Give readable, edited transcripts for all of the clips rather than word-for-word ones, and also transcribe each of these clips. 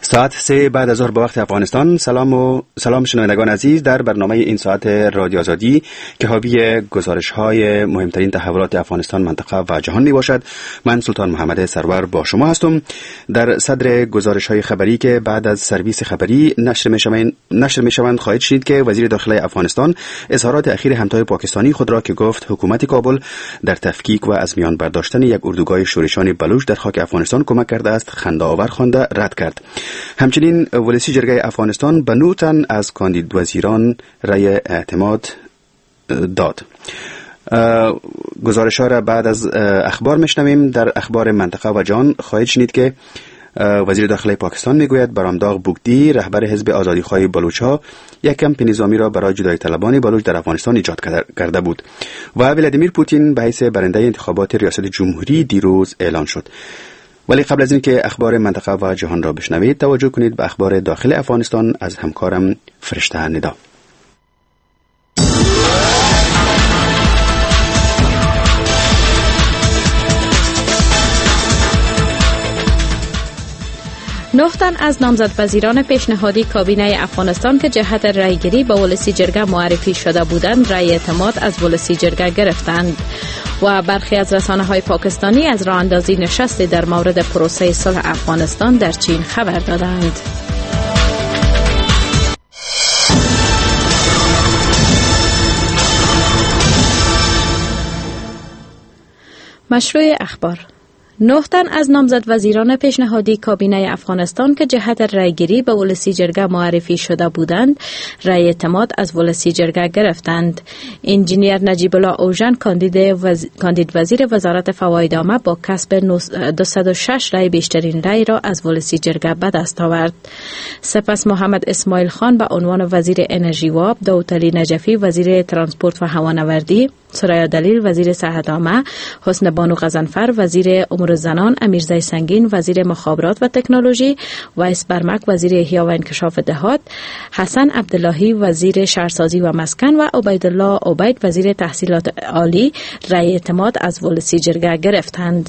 ساعت 3 بعد از ظهر به وقت افغانستان. سلام شنوندگان عزیز در برنامه این ساعت رادیو آزادی که حاوی گزارش‌های مهمترین تحولات افغانستان، منطقه و جهان می باشد. من سلطان محمد سرور با شما هستم. در صدر گزارش‌های خبری که بعد از سرویس خبری نشر می‌شوند خواهید شنید که وزیر داخلی افغانستان اظهارات اخیر همتای پاکستانی خود را که گفت حکومت کابل در تفکیک و از میان برداشتن یک اردوگاه شورشان بلوچ در خاک افغانستان کمک کرده است خنده‌آور خوانده رد کرد. همچنین ولسی جرگه افغانستان به 9 تن از کاندید وزیران رای اعتماد داد. گزارش ها را بعد از اخبار میشنویم. در اخبار منطقه و جهان خواهید شنید که وزیر داخلی پاکستان میگوید برامداغ بوگدی رهبر حزب آزادیخواه بلوچ‌ها یک کمپ نظامی را برای جدای طلبان بلوچ در افغانستان ایجاد کرده بود و ولادیمیر پوتین به حیث برنده انتخابات ریاست جمهوری دیروز اعلان شد. ولی قبل از اینکه اخبار منطقه و جهان را بشنوید توجه کنید به اخبار داخل افغانستان از همکارم فرشته ندا. نه تن از نامزد وزیران پیشنهادی کابینه افغانستان که جهت رایگیری به ولسی جرگه معرفی شده بودند رای اعتماد از ولسی جرگه گرفتند و برخی از رسانه‌های پاکستانی از راه اندازی نشستی در مورد پروسه صلح افغانستان در چین خبر دادند. مشروع اخبار: 9 تن از نامزد وزیران پیشنهادی کابینه افغانستان که جهت رایگیری به ولسی جرگه معرفی شده بودند رای اعتماد از ولسی جرگه گرفتند. انجینیر نجیب الله اوژن کاندید وزیر وزارت فواید عامه با کسب 206 رای بیشترین رای را از ولسی جرگه به دست آورد. سپس محمد اسماعیل خان به عنوان وزیر انرژی و آب، داوود علی نجفی وزیر ترانسپورت و هوانوردی، سریا دلیل وزیر صحت عامه، حسن بانو غضنفر وزیر امور زنان، امیرزی سنگین وزیر مخابرات و تکنولوژی، ویس برمک وزیر احیا و انکشاف دهات، حسن عبداللهی وزیر شهرسازی و مسکن و عبیدالله عبید وزیر تحصیلات عالی رای اعتماد از ولسی جرگه گرفتند.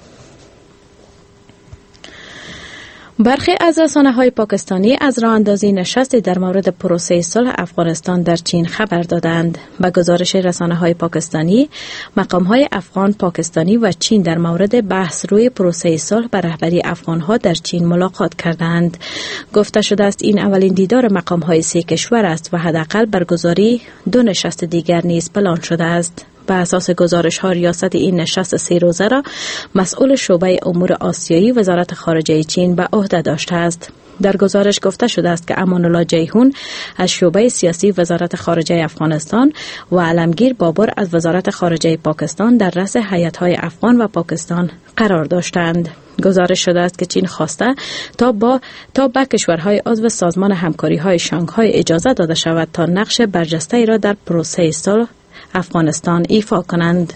برخی از رسانه‌های پاکستانی از راه اندازی نشستی در مورد پروسه صلح افغانستان در چین خبر دادند. به گزارش رسانه‌های پاکستانی، مقام‌های افغان، پاکستانی و چین در مورد بحث روی پروسه صلح به رهبری افغان‌ها در چین ملاقات کردند. گفته شده است این اولین دیدار مقام‌های سه کشور است و حداقل برگزاری 2 نشست دیگر نیز پلان شده است. به اساس گزارش ها ریاست این نشست 3 روزه را مسئول شعبه امور آسیایی وزارت خارجه چین به عهده داشته است. در گزارش گفته شده است که امان الله جیهون از شعبه سیاسی وزارت خارجه افغانستان و علمگیر بابر از وزارت خارجه پاکستان در رأس هیئت‌های افغان و پاکستان قرار داشتند. گزارش شده است که چین خواسته تا به کشورهای عضو سازمان همکاری‌های شانگهای اجازه داده شود تا نقش برجسته را در پروسه صلح افغانستان ایفا کنند.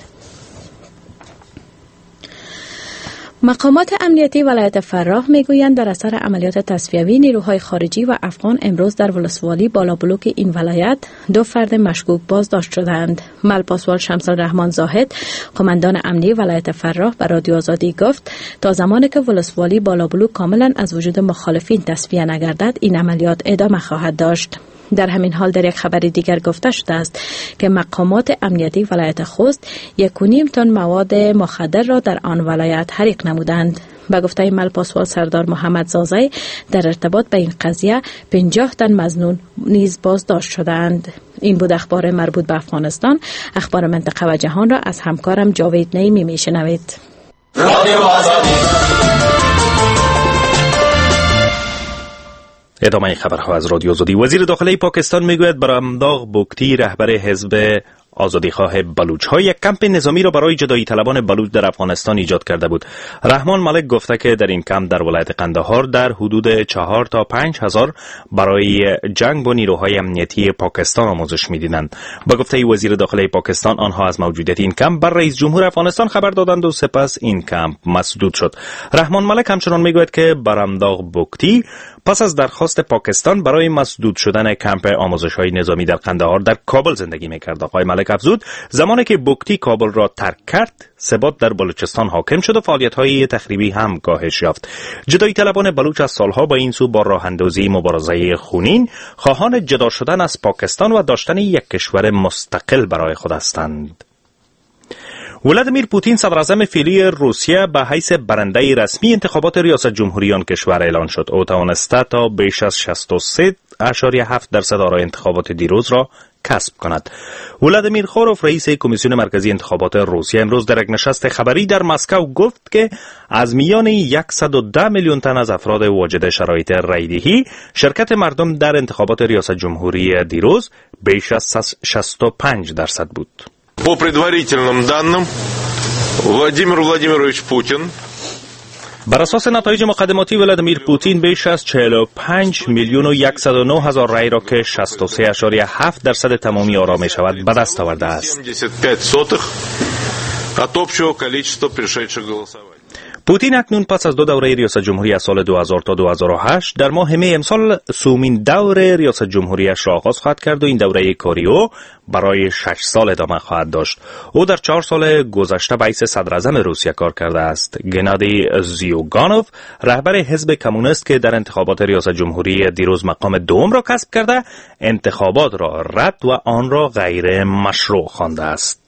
مقامات امنیتی ولایت فراه میگویند در اثر عملیات تصفیوی نیروهای خارجی و افغان امروز در ولسوالی بالابلوک این ولایت 2 فرد مشکوک بازداشت شدند. ملپاسوال شمس الرحمن زاهد، قماندان امنی ولایت فراه، به رادیو آزادی گفت تا زمانی که ولسوالی بالابلوک کاملا از وجود مخالفین تصفیه نگردد این عملیات ادامه خواهد داشت. در همین حال در یک خبر دیگر گفته شده است که مقامات امنیتی ولایت خوست 1.5 تن مواد مخدر را در آن ولایت حریق نمودند. به گفته ملپاسوال سردار محمد زازی در ارتباط به این قضیه 50 تن مظنون نیز بازداشت شدند. این بود اخبار مربوط به افغانستان. اخبار منطقه و جهان را از همکارم جاوید نعیمی میشنوید. ادامه خبرها از رادیو آزادی. وزیر داخلی پاکستان میگوید برامداغ بوگتی رهبر حزب آزادیخواه بلوچ‌ها یک کمپ نظامی را برای جدایی طلبان بلوچ در افغانستان ایجاد کرده بود. رحمان ملک گفته که در این کمپ در ولایت قندهار در حدود 4 تا 5 هزار برای جنگ با نیروهای امنیتی پاکستان آموزش می‌دیدند. با گفته وزیر داخلی پاکستان آنها از موجودیت این کمپ بر رئیس جمهور افغانستان خبر دادند و سپس این کمپ مسدود شد. رحمان ملک همچنان میگوید که برامداغ بوگتی پس از درخواست پاکستان برای مسدود شدن کمپ آموزش‌های نظامی در قندهار در کابل زندگی می‌کرد. آقای ملک مالک افزود زمانی که بگتی کابل را ترک کرد ثبات در بلوچستان حاکم شد و فعالیت‌های تخریبی هم کاهش یافت. جدایی طلبان بلوچ از سالها با این سو با راه اندازی مبارزه خونین خواهان جدا شدن از پاکستان و داشتن یک کشور مستقل برای خود هستند. ولادیمیر پوتین صدراعظم فعلی روسیه به حیث برنده رسمی انتخابات ریاست جمهوری آن کشور اعلان شد. او توانسته تا بیش از 63.7% آرای انتخابات دیروز را کسب کند. ولادیمیر خوروف رئیس کمیسیون مرکزی انتخابات روسیه امروز در یک نشست خبری در مسکو گفت که از میان 110 میلیون تن از افراد واجد شرایط رایدهی شرکت مردم در انتخابات ریاست جمهوری دیروز بیش از 65% بود. По предварительным данным, Владимир Владимирович Путин بر اساس نتایج مقدماتی ولادیمیر پوتین بیش از 45 میلیون و 109 هزار رای را که 63.7% تمامی آرا می شود به دست آورده است. پوتین اکنون پس از 2 دوره ریاست جمهوری از سال 2000 تا 2008 در ماه می امسال سومین دور ریاست جمهوریش را آغاز خواهد کرد و این دوره کاری او برای 6 سال ادامه خواهد داشت. او در 4 سال گذشته به حیث صدراعظم روسیه کار کرده است. گنادی زیوگانوف رهبر حزب کمونیست که در انتخابات ریاست جمهوری دیروز مقام دوم را کسب کرده انتخابات را رد و آن را غیر مشروع خوانده است.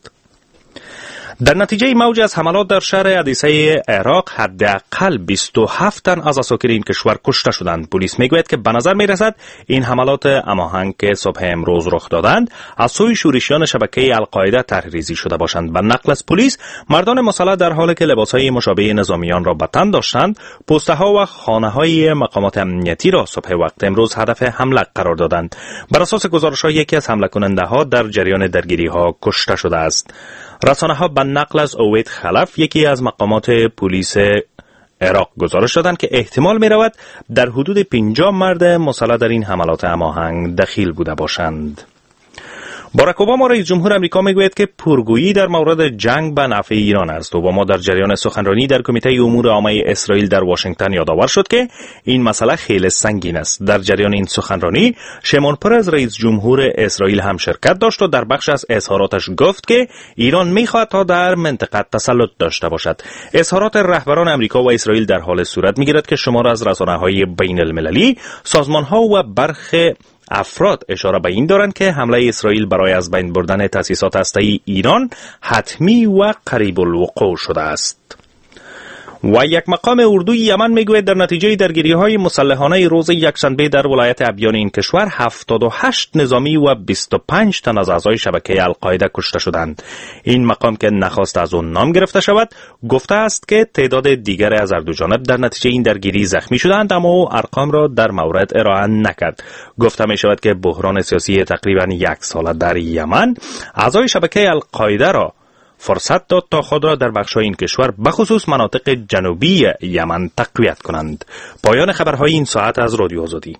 در نتیجه موج از حملات در شهر ادیسه عراق حداقل 27 تن از اساکیر این کشور کشته شدند. پلیس میگوید که به نظر میرسد این حملات هماهنگ که صبح امروز رخ دادند از سوی شورشیان شبکه القاعده طرحریزی شده باشند. به نقل از پلیس مردان مسلح در حالی که لباسهای مشابه نظامیان را به تن داشتند پست‌ها و خانه‌های مقامات امنیتی را صبح وقت امروز هدف حمله قرار دادند. بر اساس گزارش‌ها یکی از حمله کننده‌ها در جریان درگیری‌ها کشته شده است. رسانه‌ها به نقل از اوید خلف یکی از مقامات پلیس عراق گزارش دادند که احتمال می‌رود در حدود 50 مرد مسلح در این حملات هماهنگ دخیل بوده باشند. باراک اوباما رئیس جمهور آمریکا میگوید که پرگویی در مورد جنگ به نفع ایران است. اوباما در جریان سخنرانی در کمیته امور عامه اسرائیل در واشنگتن یادآور شد که این مسئله خیلی سنگین است. در جریان این سخنرانی شمون پرز رئیس جمهور اسرائیل هم شرکت داشت و در بخش از اظهاراتش گفت که ایران میخواهد تا در منطقه تسلط داشته باشد. اظهارات رهبران آمریکا و اسرائیل در حال صورت میگیرد که شمار از رسانه‌های بین المللی، سازمان‌ها و برخی افراد اشاره به این دارند که حمله اسرائیل برای از بین بردن تأسیسات هسته‌ای ایران حتمی و قریب الوقوع شده است. و یک مقام اردوی یمن میگوید در نتیجه درگیری‌های مسلحانه روز یکشنبه در ولایت ابیان این کشور 78 نظامی و 25 تن از اعضای شبکه القاعده کشته شدند. این مقام که نخواست از آن نام گرفته شود گفته است که تعداد دیگر از هر دو جانب در نتیجه این درگیری زخمی شدند اما او ارقام را در مورد ارائه نکرد. گفته می شود که بحران سیاسی تقریباً 1 ساله در یمن اعضای شبکه القاعده را فرصت داد تا خود را در بخش‌های این کشور بخصوص مناطق جنوبی یمن تقویت کنند. پایان خبرهای این ساعت از رادیو آزادی.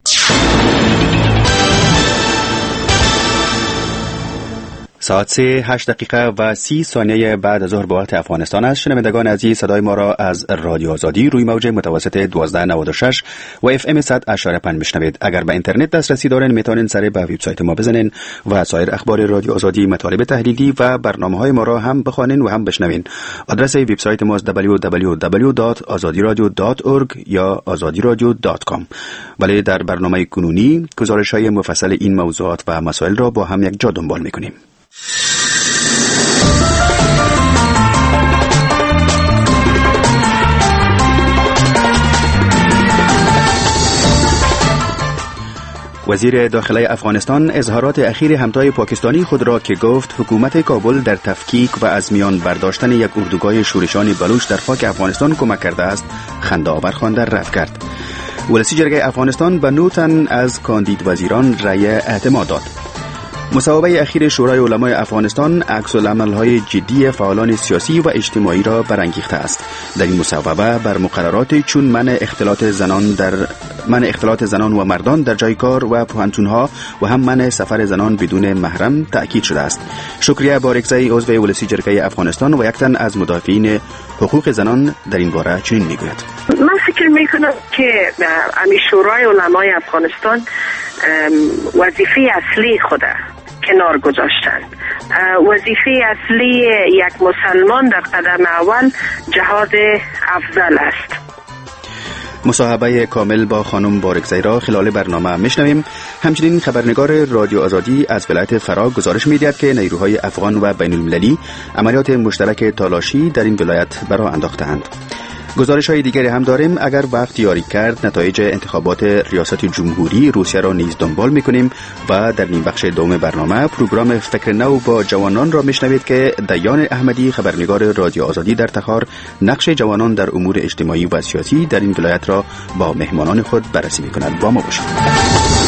ساعت 8 دقیقه و 30 ثانیه بعد از ظهر به وقت افغانستان است. شنوندگان عزیز صدای ما را از رادیو آزادی روی موج متوسط 1296 و FM 100.5 میشنوید. اگر به اینترنت دسترسی دارین میتونین سر به وبسایت ما بزنین و سایر اخبار رادیو آزادی، مطالب تحلیلی و برنامه‌های ما را هم بخوانین و هم بشنوین. آدرس وبسایت ما www.azadiradio.org یا azadiradio.com. ولی در برنامه کنونی گزارش‌های مفصل این موضوعات و مسائل را با هم یک جا دنبال می‌کنیم. وزیر داخلی افغانستان اظهارات اخیر همتای پاکستانی خود را که گفت حکومت کابل در تفکیک و از میان برداشتن یک اردوگاه شورشان بلوچ در خاک افغانستان کمک کرده است خنده‌آور خوانده رد کرد. ولسی جرگه افغانستان به 9 تن از کاندید وزیران رأی اعتماد داد. مصوبه اخیر شورای علمای افغانستان عکس‌العمل‌های جدی فعالان سیاسی و اجتماعی را برانگیخته است. در این مصوبه بر مقررات چون منع اختلاط زنان و مردان در جای کار و پوهنتون‌ها و هم منع سفر زنان بدون محرم تأکید شده است. شکریه بارکزئی عضو ولسی جرگه افغانستان و یک تن از مدافعین حقوق زنان در این باره چنین میگوید: من فکر میکنم که امی شورای علمای افغانستان وظیفه اصلی خود کنار گذاشتن وظیفه اصلی یک مسلمان در قدم اول جهاد افضل است. مصاحبه کامل با خانم بارکزی را خلال برنامه میشنویم. همچنین خبرنگار رادیو آزادی از ولایت فرا گزارش می‌دهد که نیروهای افغان و بین المللی عملیات مشترک تالاشی در این ولایت برآ انداختند. گزارش های دیگری هم داریم. اگر وقت یاری کرد نتایج انتخابات ریاست جمهوری روسیه را نیز دنبال میکنیم و در نیم بخش دوم برنامه پروگرام فکر نو با جوانان را میشنوید که دیان احمدی خبرنگار رادیو آزادی در تخار نقش جوانان در امور اجتماعی و سیاسی در این ولایت را با مهمانان خود بررسی میکند. با ما باشید.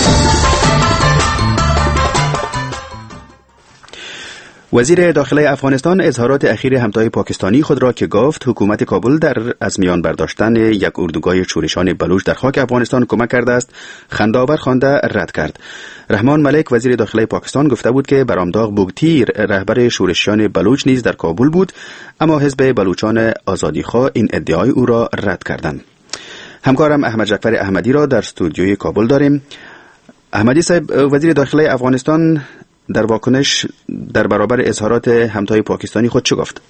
وزیر داخله افغانستان اظهارات اخیر همتای پاکستانی خود را که گفت حکومت کابل در از میان برداشتن یک اردوگاه شورشان بلوچ در خاک افغانستان کمک کرده است خنده‌آور خوانده رد کرد. رحمان ملک وزیر داخله پاکستان گفته بود که برامداغ بوگتی رهبر شورشیان بلوچ نیز در کابل بود، اما حزب بلوچان آزادیخواه این ادعای او را رد کردند. همکارم احمد جعفر احمدی را در استودیوی کابل داریم. احمدی صاحب، وزیر داخله افغانستان در واکنش در برابر اظهارات همتای پاکستانی خود چه گفت؟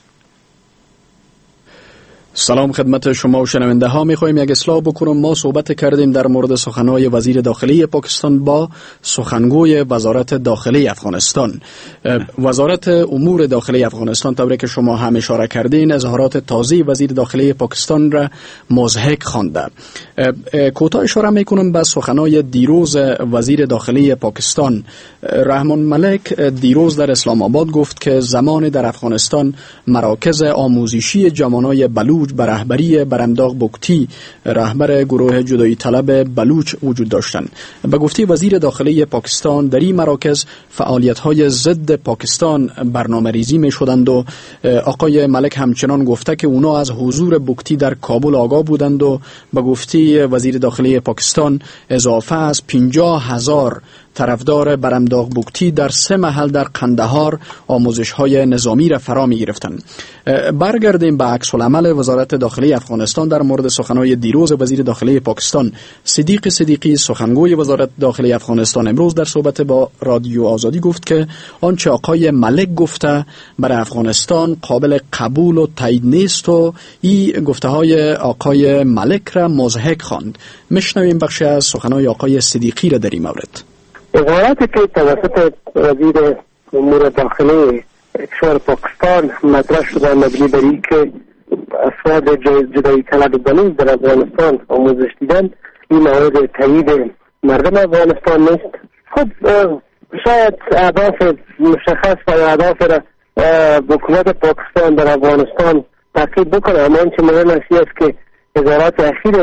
سلام خدمت شما و شنونده ها. میخوایم یک اصلاح بکنم. ما صحبت کردیم در مورد سخنهای وزیر داخلی پاکستان با سخنگوی وزارت داخلی افغانستان. وزارت امور داخلی افغانستان طوری که شما هم اشاره کردین اظهارات تازه وزیر داخلی پاکستان را مضحک خوانده. کوتاه اشاره میکنم به سخنهای دیروز وزیر داخلی پاکستان. رحمان ملک دیروز در اسلام آباد گفت که زمان در افغانستان مراکز آموزشی جوانای بلوچ به رهبری برامداغ بوگتی رهبر گروه جدایی طلب بلوچ وجود داشتند. به گفته وزیر داخلی پاکستان در این مراکز فعالیت‌های ضد پاکستان برنامه‌ریزی می‌شدند و آقای ملک همچنان گفته که اونا از حضور بوگتی در کابل آگاه بودند و به گفته وزیر داخلی پاکستان اضافه از 50,000 طرفدار برامداغ بوگتی در 3 محل در قندهار آموزش‌های نظامی را فرا می‌گرفتند. برگردیم به عکس العمل وزارت داخلی افغانستان در مورد سخنهای دیروز وزیر داخلی پاکستان. صدیق صدیقی سخنگوی وزارت داخلی افغانستان امروز در صحبت با رادیو آزادی گفت که آنچه آقای ملک گفته برای افغانستان قابل قبول و تایید نیست و این گفته‌های آقای ملک را مضحک خواند. میشنویم بخشی از سخنهای آقای صدیقی را در این مورد. اظهاراتی که توسط وزیر امور داخلی کشور پاکستان مطرح شده مبنی بر اینکه افراد جدایی طلب بلوچ در افغانستان آموزش دیدن، این مورد تایید مردم افغانستان نیست. خب شاید اهداف مشخص و اهداف را حکومت پاکستان در افغانستان تحقیق بکنه، اما آنچه مهم است که اظهارات اخیر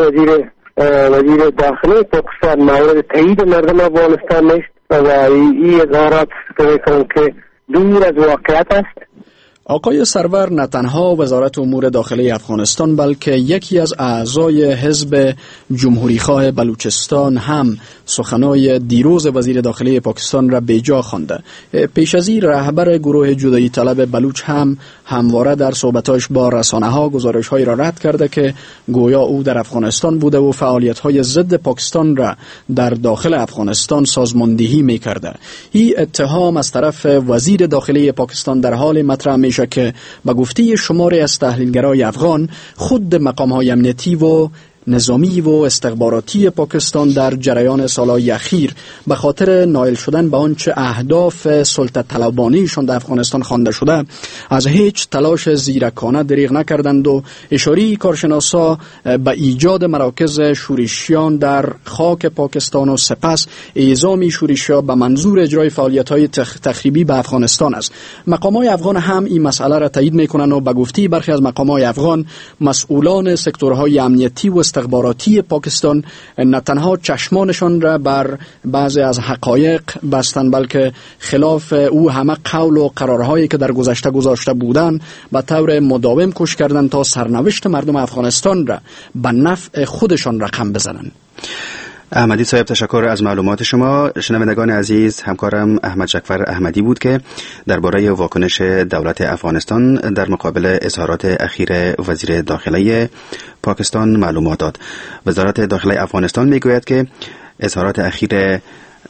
وزیر داخلی پاکستان مورد تایید مردم افغانستان نیست و این اظهارات فکر می‌کنم که دور از واقعیت است. آقای سرور نه تنها وزارت امور داخلی افغانستان بلکه یکی از اعضای حزب جمهوریخواه بلوچستان هم سخنهای دیروز وزیر داخلی پاکستان را بیجا خوانده. پیش از این رهبر گروه جدایی طلب بلوچ هم همواره در صحبتاش با رسانه‌ها گزارش‌هایی را رد کرده که گویا او در افغانستان بوده و فعالیت‌های ضد پاکستان را در داخل افغانستان سازماندهی می‌کرده. این اتهام از طرف وزیر داخلی پاکستان در حال مطرح میشه که به گفته شماری از تحلیلگرای افغان خود مقام‌های امنیتی و نظامی و استخباراتی پاکستان در جریان سالهای اخیر به خاطر نائل شدن به آنچه اهداف سلطه طلبانیشان در افغانستان خوانده شده از هیچ تلاش زیرکانه دریغ نکردند و اشاره کارشناسا به ایجاد مراکز شورشیان در خاک پاکستان و سپس اعزام شورشیا به منظور اجرای فعالیت‌های تخریبی به افغانستان است. مقام‌های افغان هم این مسئله را تایید می‌کنند و به گفته برخی از مقام‌های افغان مسئولان سکتورهای امنیتی و استخباراتی پاکستان نه تنها چشمانشان را بر بعضی از حقایق بستند بلکه خلاف او همه قول و قرارهایی که در گذشته گذاشته بودند به طور مداوم کوشش کردند تا سرنوشت مردم افغانستان را به نفع خودشان رقم بزنند. احمدی صاحب، تشکر از معلومات شما. شنوندگان عزیز، همکارم احمد جعفر احمدی بود که درباره واکنش دولت افغانستان در مقابل اظهارات اخیر وزیر داخلی پاکستان معلومات داد. وزارت داخلی افغانستان میگوید که اظهارات اخیر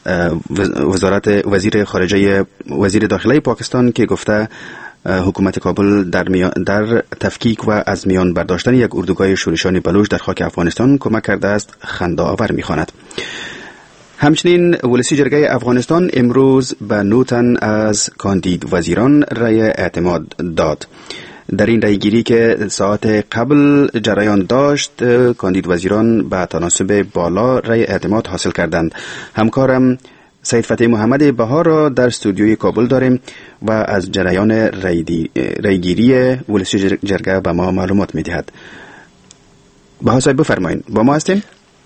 وزیر داخلی پاکستان که گفته حکومت کابل در تفکیک و از میان برداشتن یک اردوگاه شورشیان بلوچ در خاک افغانستان کمک کرده است خنده‌آور می‌خواند. همچنین ولسی جرگه افغانستان امروز به 9 تن از کاندید وزیران رأی اعتماد داد. در این رأیگیری که ساعت قبل جریان داشت، کاندید وزیران به تناسب بالا رأی اعتماد حاصل کردند. همکارم سید فتح محمد بها را در استودیوی کابل داریم و از جریان رأیگیری ولسی جرگه به ما معلومات می‌دهد. بها صاحب بفرمایید، با ما هستین؟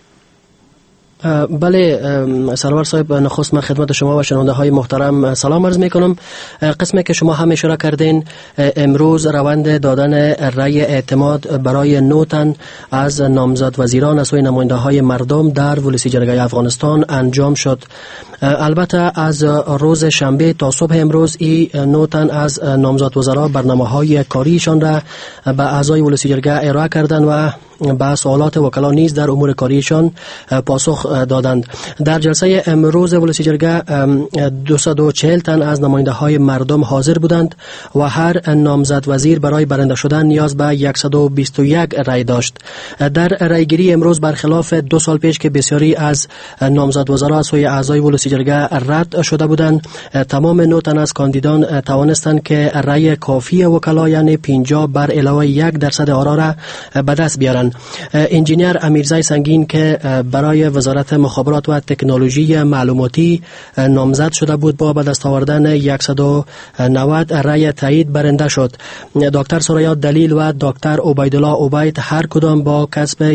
بله سرور صاحب، نخست من خدمت شما و شنونده های محترم سلام عرض می کنم. قسمی که شما هم اشاره کردین، امروز روند دادن رأی اعتماد برای 9 تن از نامزد وزیران از سوی نماینده های مردم در ولسی جرگه افغانستان انجام شد. البته از روز شنبه تا صبح امروز این 9 تن از نامزد وزرا برنامه های کاریشان را به اعضای ولسی جرگه ارائه کردند و به سوالات وکلا نیز در امور کاریشان پاسخ دادند. در جلسه امروز ولسی جرگه 240 تن از نماینده های مردم حاضر بودند و هر نامزد وزیر برای برنده شدن نیاز به 121 رای داشت. در رایگیری امروز برخلاف 2 سال پیش که بسیاری از نامزد وزرا از سوی اعضای ولسی جرگه رد شده بودند، تمام 9 تن از کاندیدان توانستند که رای کافی وکلا یعنی 50 بر علاوه 1% آرا را به دست بیارند. انجینیر امیرزای سنگین که برای وزارت مخابرات و تکنولوژی معلوماتی نامزد شده بود با به دست آوردن 190 رای تایید برنده شد. دکتر سریا دلیل و دکتر عبیدالله عبید هر کدام با کسب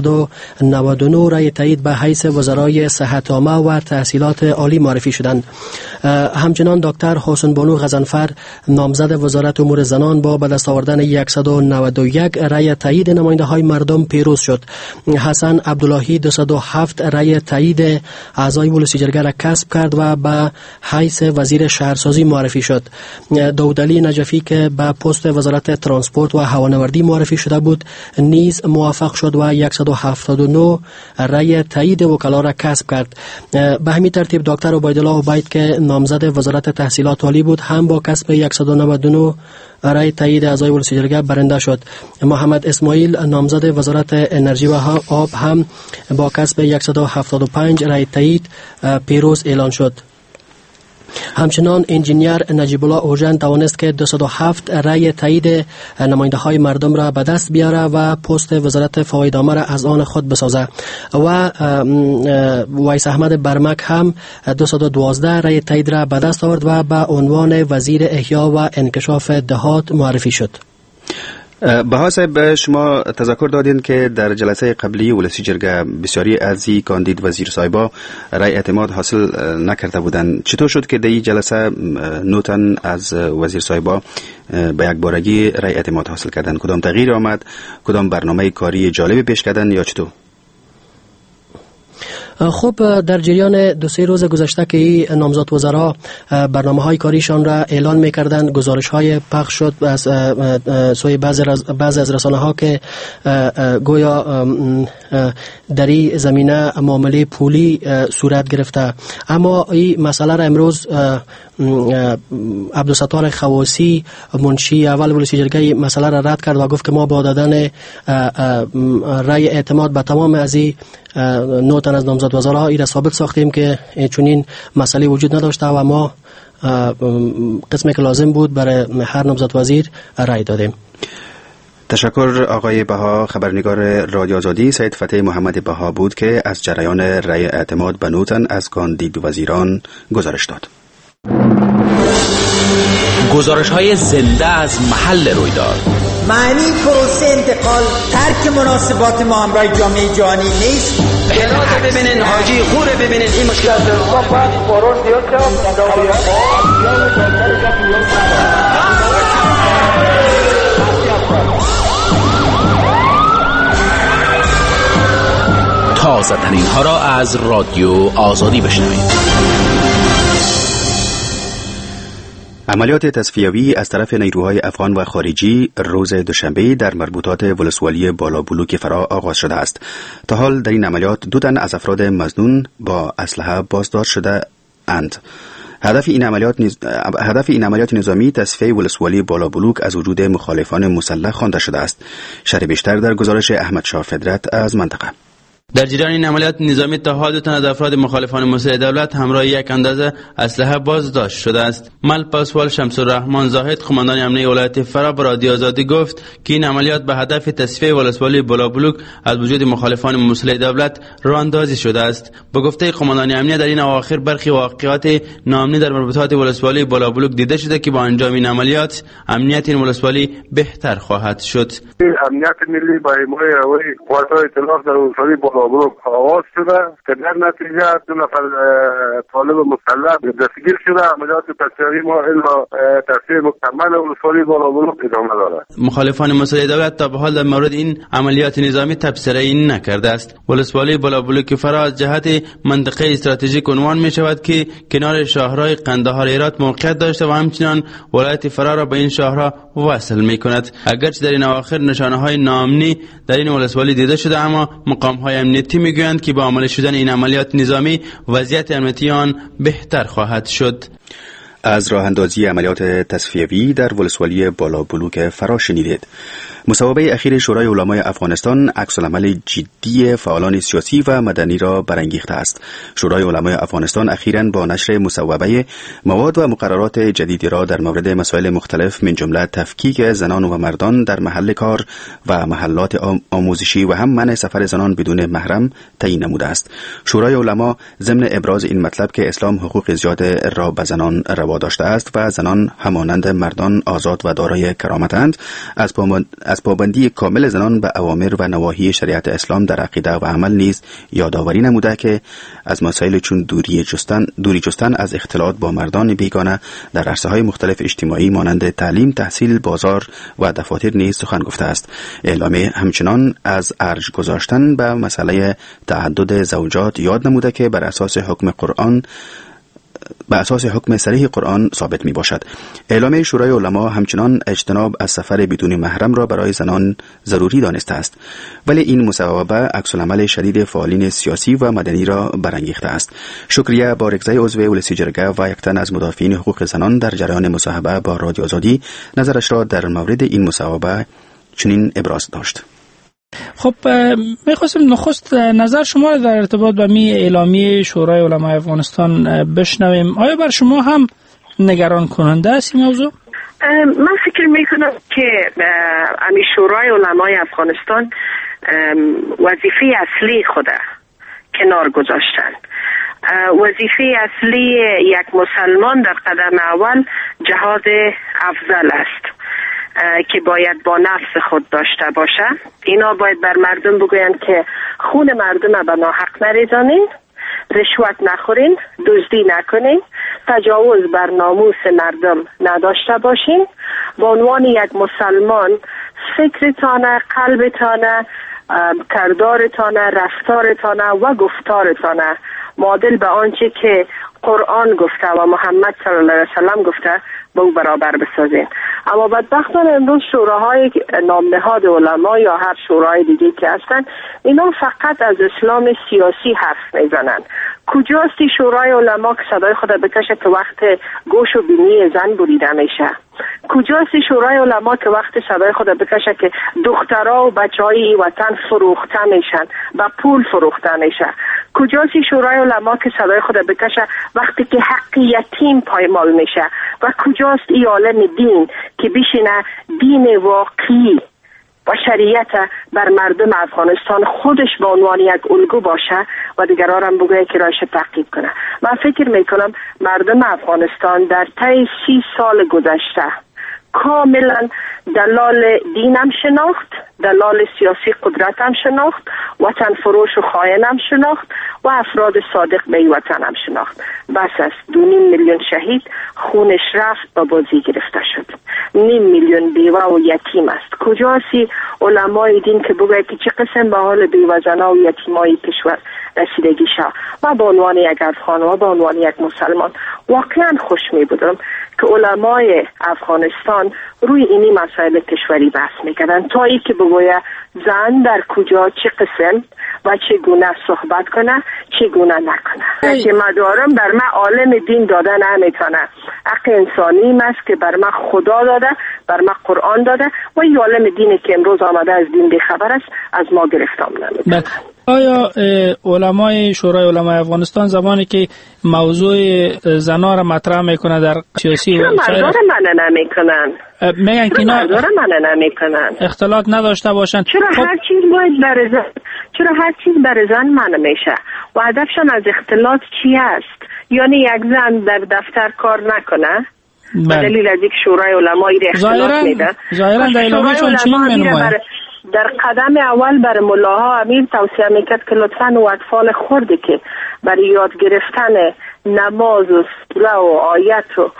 199 رای تایید به حیث وزرای صحت عامه و تحصیلات عالی معرفی شدند. همچنان دکتر حسن بانو غضنفر نامزد وزارت امور زنان با به دست آوردن 191 رای تایید نماینده های مردم پیروز شد. حسن عبداللهی 207 رای تایید اعضای ولسی جرگه را کسب کرد و به حیث وزیر شهرسازی معرفی شد. داود علی نجفی که به پست وزارت ترانسپورت و هوانوردی معرفی شده بود نیز موفق شد و 179 رای تایید وکلا را کسب کرد. به همین ترتیب دکتر عبیدالله عبید که نامزد وزارت تحصیلات عالی بود هم با کسب 199 رای تایید اعضای ولسی جرگه برنده شد. محمد اسماعیل نامزد وزارت انرژی و آب هم با کسب 175 رای تایید پیروز اعلان شد. همچنان انجینیر نجیب الله اوژن توانست که 207 رای تایید نماینده های مردم را به دست بیاره و پست وزارت فوایدنامه را از آن خود بسازه و ویس احمد برمک هم 212 رای تایید را به دست آورد و به عنوان وزیر احیا و انکشاف دهات معرفی شد. بها صاحب، شما تذکر دادین که در جلسه قبلی ولسی جرگه بسیاری از کاندید وزیر صاحبا رای اعتماد حاصل نکرده بودند. چطور شد که در این جلسه 9 تن از وزیر صاحبا به یک بارگی رای اعتماد حاصل کردند؟ کدام تغییر آمد؟ کدام برنامه کاری جالب پیش کردند یا چطور؟ خب در جریان 2-3 روز گذشته که نامزد وزرا برنامه های کاریشان را اعلان می‌کردند، گزارش های پخش شد از سوی بعضی از رسانه ها که گویا در این زمینه معامله پولی صورت گرفته. اما این مسئله را امروز عبدالستار خواسی منشی اول ولسی جرگه مسئله را رد کرد و گفت که ما با دادن رای اعتماد به تمام از این 9 تن از نامزد وزرا این را ثابت ساختیم که چنین مسئله وجود نداشته و ما قسمی که لازم بود برای هر نامزد وزیر رای دادیم. تشکر آقای بها. خبرنگار رادیو آزادی سید فتح محمد بها بود که از جریان رای اعتماد به 9 تن از کاندید وزیران گزارش داد. گزارش‌های زنده از محل رویداد. معنی پروسه انتقال ترک مناسبات ما همراه جامعه جهانی نیست. بهتر ببینین حاجی خوره، ببینین این مشکلات تازه ترین ها را از رادیو آزادی بشنوید. عملیات تصفیوی از طرف نیروهای افغان و خارجی روز دوشنبه در مربوطات ولسوالی بالابلوک فرا آغاز شده است. تا حال در این عملیات 2 تن از افراد مظنون با اسلحه بازداشت شده اند. هدف این عملیات نظامی تصفیه ولسوالی بالابلوک از وجود مخالفان مسلح خوانده شده است. شرح بیشتر در گزارش احمد شاه فدرت از منطقه. در جریان این عملیات نظامی تا حال 2 تن از افراد مخالفان مسلح دولت همراه یک اندازه اسلحه بازداشت شده است. مل پاسوال شمس الرحمن زاهد قماندان امنیه ولایت فرا به رادیو آزادی گفت که این عملیات به هدف تصفیه ولسوالی بالابلوک از وجود مخالفان مسلح دولت راه اندازی شده است. به گفته قماندان امنیه در این اواخر برخی واقعات ناامنی در مربوطات ولسوالی بالابلوک دیده شده که با انجام این عملیات امنیت این ولسوالی بهتر خواهد شد. امنیت ملی با حمایت قوات ائتلاف در ولسوالی بالابلوک آغاز شده که در نتیجه 2 نفر طالب مسلح دستگیر شده. عملیات تصفیه‌ای ما الا تصفیه مکمل ولسوالی بالابلوک ادامه دارد. مخالفان مسلح دولت تا به حال در مورد این عملیات نظامی تبصره‌ای نکرده است. ولسوالی بالابلوک فرا از جهت منطقه استراتژیک عنوان می شود که کنار شاهراه قندهار هرات موقعیت داشته و همچنین ولایت فرا را به این شاهراه وصل می کند. اگرچه در این اواخر نشانه‌های ناامنی در این ولسوالی دیده شده، اما مقام‌های امنیتی میگویند که با عمل شدن این عملیات نظامی وضعیت امنیتی آن بهتر خواهد شد. از راه اندازی عملیات تصفیوی در ولسوالی بالابلوک فرا شنیدید. مصوبه اخیر شورای علمای افغانستان عکس‌العمل جدی فعالان سیاسی و مدنی را برانگیخته است. شورای علمای افغانستان اخیراً با نشر مصوبه مواد و مقررات جدیدی را در مورد مسائل مختلف من جمله تفکیک زنان و مردان در محل کار و محلات آموزشی و هم منع سفر زنان بدون محرم تعیین نموده است. شورای علما ضمن ابراز این مطلب که اسلام حقوق زیاد را به زنان روا داشته است و زنان همانند مردان آزاد و دارای کرامتند، از پابندی کامل زنان به اوامر و نواهی شریعت اسلام در عقیده و عمل نیز یادآوری نموده که از مسائل چون دوری جستن از اختلاط با مردان بیگانه در عرصه‌های مختلف اجتماعی مانند تعلیم، تحصیل، بازار و دفاتر نیز سخن گفته است. اعلامیه همچنان از ارج گذاشتن به مسئله تعدد زوجات یاد نموده که بر اساس حکم صریح قرآن ثابت می باشد. اعلامیه شورای علما همچنان اجتناب از سفر بدون محرم را برای زنان ضروری دانسته است، ولی این مصوبه عکس‌العمل شدید فعالین سیاسی و مدنی را برانگیخته است. شکریه بارکزی عضو ولسی جرگه و یک تن از مدافعین حقوق زنان در جریان مصاحبه با رادیو آزادی نظرش را در مورد این مصوبه چنین ابراز داشت. خب میخواستم نخست نظر شما در ارتباط با می اعلامیه شورای علمای افغانستان بشنویم. آیا بر شما هم نگران کننده است این موضوع؟ من فکر میکنم که امی شورای علمای افغانستان وظیفه اصلی خود کنار گذاشتن. وظیفه اصلی یک مسلمان در قدم اول جهاد افضل است که باید با نفس خود داشته باشه. اینا باید بر مردم بگویند که خون مردم به ناحق نریزانین، رشوت نخورین، دزدی نکنین، تجاوز بر ناموس مردم نداشته باشین. به عنوان یک مسلمان فکرتانه، قلبتانه، کردارتانه، رفتارتانه و گفتارتانه معادل به آنچه که قرآن گفته و محمد صلی الله علیه وسلم گفته با او برابر بسازین. اما بدبختانه امروز شوراهای نامنهاد علما یا هر شورای دیگه که هستن، اینا فقط از اسلام سیاسی حرف میزنن. کجاستی شورای علما که صدای خود بکشه که وقت گوش و بینی زن بریده میشه؟ کجاستی شورای علما که وقت صدای خود بکشه که دخترها و بچهای وطن فروخته میشن، با پول فروخته میشه؟ کجاستی شورای علما که صدای خود بکشه وقتی که حق یتیم پایمال میشه؟ و کجاست ای عالم دین که بشینه دین واقعی و شریعت بر مردم افغانستان خودش به عنوان یک الگو باشه و دیگران هم بگویه که رایش تعقیب کنه؟ من فکر میکنم مردم افغانستان در طی 30 سال گذشته کاملا دلال دینم شناخت، دلال سیاسی قدرتم شناخت، وطن فروش و خائنم شناخت و افراد صادق به وطنم شناخت. بس است 2.5 میلیون شهید خونش رفت و بازی گرفته شد. 0.5 میلیون بیوه و یتیم است. کجاسی علمای دین که بگوید که چه قسم به حال بیوه زنا و یتیمای کشور رسیدگی شد؟ و به عنوان یک افغان و به عنوان یک مسلمان واقعا خوش می بودم که علمای افغانستان روی اینی مسائل کشوری بحث میکردن تا ای که بگویه زن در کجا چه قسم و چگونه صحبت کنه چگونه نکنه. که مدارم بر من عالم دین داده نمیتونه، حق انسانی است که بر من خدا داده، بر من قرآن داده و این عالم دینی که امروز آمده از دین بیخبر است از ما گرفتار نمیتونه. آیا علمای شورای علمای افغانستان زمانی که موضوع زنا را مطرح میکنه در سیاسی چرا مردار منع نمیکنن؟ میگن که اینا مردار منع نمیکنن، اختلاط نداشته باشن. چرا هر چیز باید بر زن، چرا هر چیز بر زن منع میشه و هدفشان از اختلاط چی است؟ یعنی یک زن در دفتر کار نکنه به دلیل از یک شورای علمای اختلاط میده. ظاهرا در اعلامیه‌شون چی می‌نماید؟ در قدم اول بر ملاها امیر توصیه میکرد که لطفاً و اطفال خردی که برای یاد گرفتن نماز و سوره و آیت و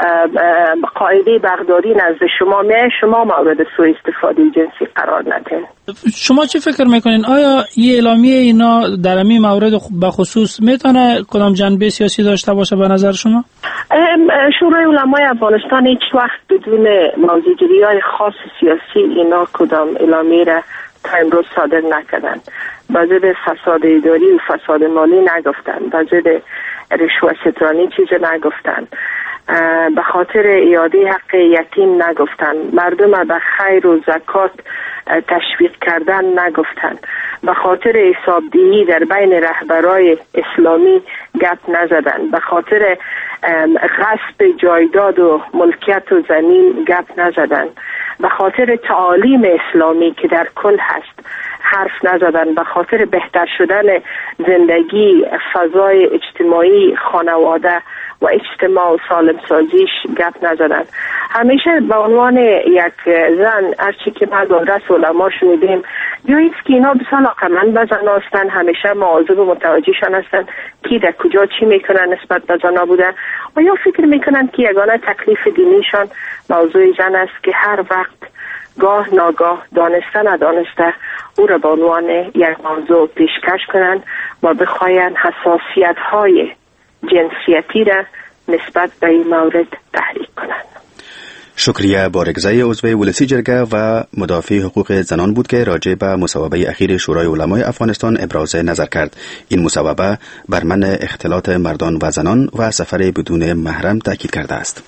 قاعده بغدادی نزد شما مورد سوء استفاده جنسی قرار ندهید. شما چی فکر میکنین؟ آیا این اعلامیه اینا در این مورد به خصوص میتونه کدام جنبه سیاسی داشته باشه به نظر شما؟ شورای علمای افغانستان هیچ وقت بدون موضوعگیری‌های خاص سیاسی اینا کدام اعلامیه را تا امروز صادر نکردن. با ضد فساد اداری و فساد مالی نگفتن، با ضد رشوه ستانی چیز نگفتن، به خاطر اعاده حق یتیم نگفتن، مردم به خیر و زکات تشویق کردن نگفتن، به خاطر حسابدهی در بین رهبرای اسلامی گپ نزدن، به خاطر غصب جایداد و ملکیت و زمین گپ نزدن، به خاطر تعالیم اسلامی که در کل هست حرف نزدن، به خاطر بهتر شدن زندگی، فضای اجتماعی، خانواده و اجتماع و سالم سازیش گپ نزدن. همیشه به عنوان یک زن هرچی که ما دادرس علما شنیدیم یا ایست که اینا بسیار علاقه‌مند به زن هستن، همیشه مواظب و متوجهشان هستن کی در کجا چی میکنن نسبت به زنا بودن و یا فکر میکنن که یگانه تکلیف دینیشان موضوع زن است که هر وقت گاه ناگاه دانسته ندانسته او را به عنوان یک موضوع پیشکش کنند و بخواین حساسیت های جنسیتی را نسبت به این مورد تحریک کنند. شکریه بارگزای عضو ولسی جرگه و مدافع حقوق زنان بود که راجع به مصوبه اخیر شورای علمای افغانستان ابراز نظر کرد. این مصوبه بر منع اختلاط مردان و زنان و سفر بدون محرم تاکید کرده است.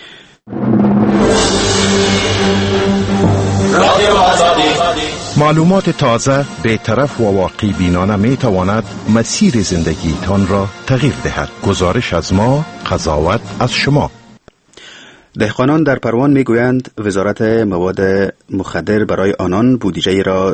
معلومات تازه، بی‌طرف و واقعی بینانه می تواند مسیر زندگی تان را تغییر دهد. گزارش از ما، قضاوت از شما. دهقانان در پروان می گویند وزارت مواد مخدر برای آنان بودجه را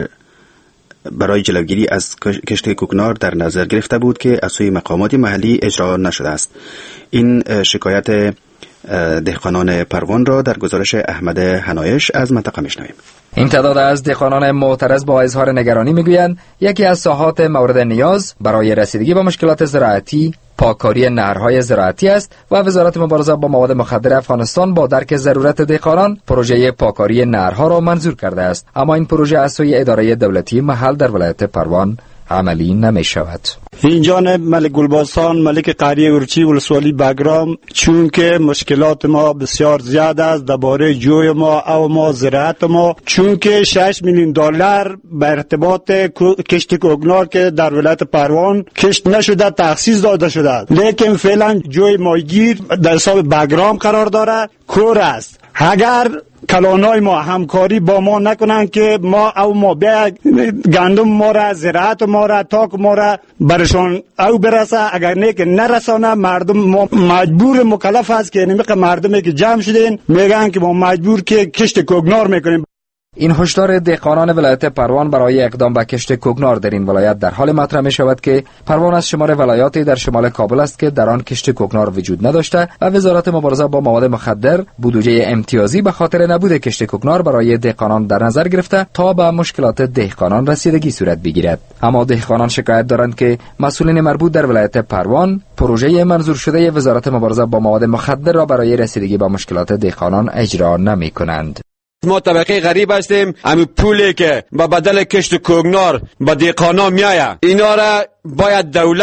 برای جلوگیری از کشت کوکنار در نظر گرفته بود که از سوی مقامات محلی اجرا نشده است. این شکایت دهقانان پروان را در گزارش احمد حنایش از منطقه میشنویم. این تعداد از دهقانان معترض با اظهار نگرانی میگویند یکی از ساحات مورد نیاز برای رسیدگی به مشکلات زراعتی پاککاری نهرهای زراعتی است و وزارت مبارزه با مواد مخدر افغانستان با درک ضرورت دهقانان پروژه پاککاری نهرها را منظور کرده است، اما این پروژه از سوی اداره دولتی محل در ولایت پروان عملی نمی شود. این جانب ملک گلباستان، ملک قریه ورچی، ولسوالی بگرام، چون که مشکلات ما بسیار زیاد است درباره جوی ما او ما زراعت ما، چون که 6 میلیون دلار به ارتباط کشت کوکنار که در ولایت پروان کشت نشده تخصیص داده شده، لیکن فعلا جوی ماهیگیر در حساب بگرام قرار داره، کور است. اگر کلانای ما همکاری با ما نکنن که ما بیا گندم ما را، زراعت ما را، تاک ما را برشان او برسه، اگر نه که نرسانه مردم ما مجبور مکلف است که نمیقه مردمی که جمع شدین میگن که ما مجبور که کشت کوکنار میکنیم. این هشدار دهقانان ولایت پروان برای اقدام به کشت کوکنار در این ولایت در حال مطرح می شود که پروان از شمار ولایاتی در شمال کابل است که در آن کشت کوکنار وجود نداشته و وزارت مبارزه با مواد مخدر بودجه امتیازی به خاطر نبود کشت کوکنار برای دهقانان در نظر گرفته تا به مشکلات دهقانان رسیدگی صورت بگیرد. اما دهقانان شکایت دارند که مسئولین مربوط در ولایت پروان پروژه منظور شده وزارت مبارزه با مواد مخدر را برای رسیدگی به مشکلات دهقانان اجرا نمی کنند. ما طبقه غریب هستیم، همین پولی که به بدل کشت کوکنار به دهقانا میایه اینا را باید دولت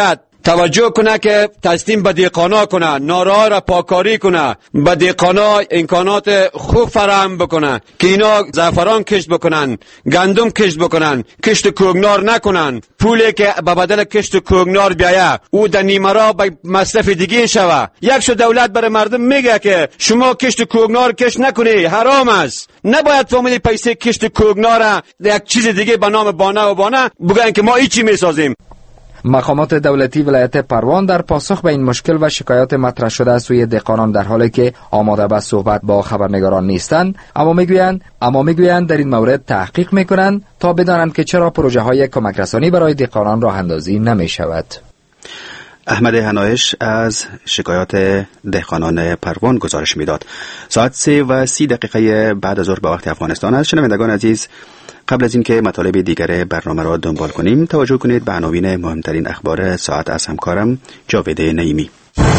توجه کنه که تسلیم به دیقانا کنه، نارها را پاکاری کنه، به دیقانا امکانات خوب فراهم بکنه که اینا زعفران کشت بکنن، گندم کشت بکنن، کشت کوگنار نکنن. پولی که به بدل کشت کوگنار بیایه او در نیمرا به مصرف دیگه شوه. یک شو دولت برای مردم میگه که شما کشت کوگنار کشت نکنی، حرام است. نباید فامیلی پیسه کشت کوگنار یک چیز دیگه به نام بانه بگن که ما هیچی میسازیم. مقامات دولتی ولایت پروان در پاسخ به این مشکل و شکایات مطرح شده از سوی دهقانان در حالی که آماده به صحبت با خبرنگاران نیستند، اما میگویند در این مورد تحقیق میکنند تا بدانند که چرا پروژه های کمک رسانی برای دهقانان راه اندازی نمی شود. احمد هنایش از شکایات دهقانان پروان گزارش میداد. ساعت 3:30 بعد از ظهر به وقت افغانستان است. شنوندگان عزیز، قبل از اینکه مطالب دیگر برنامه را دنبال کنیم توجه کنید به عناوین مهمترین اخبار ساعت از همکارم جاوید نعیمی.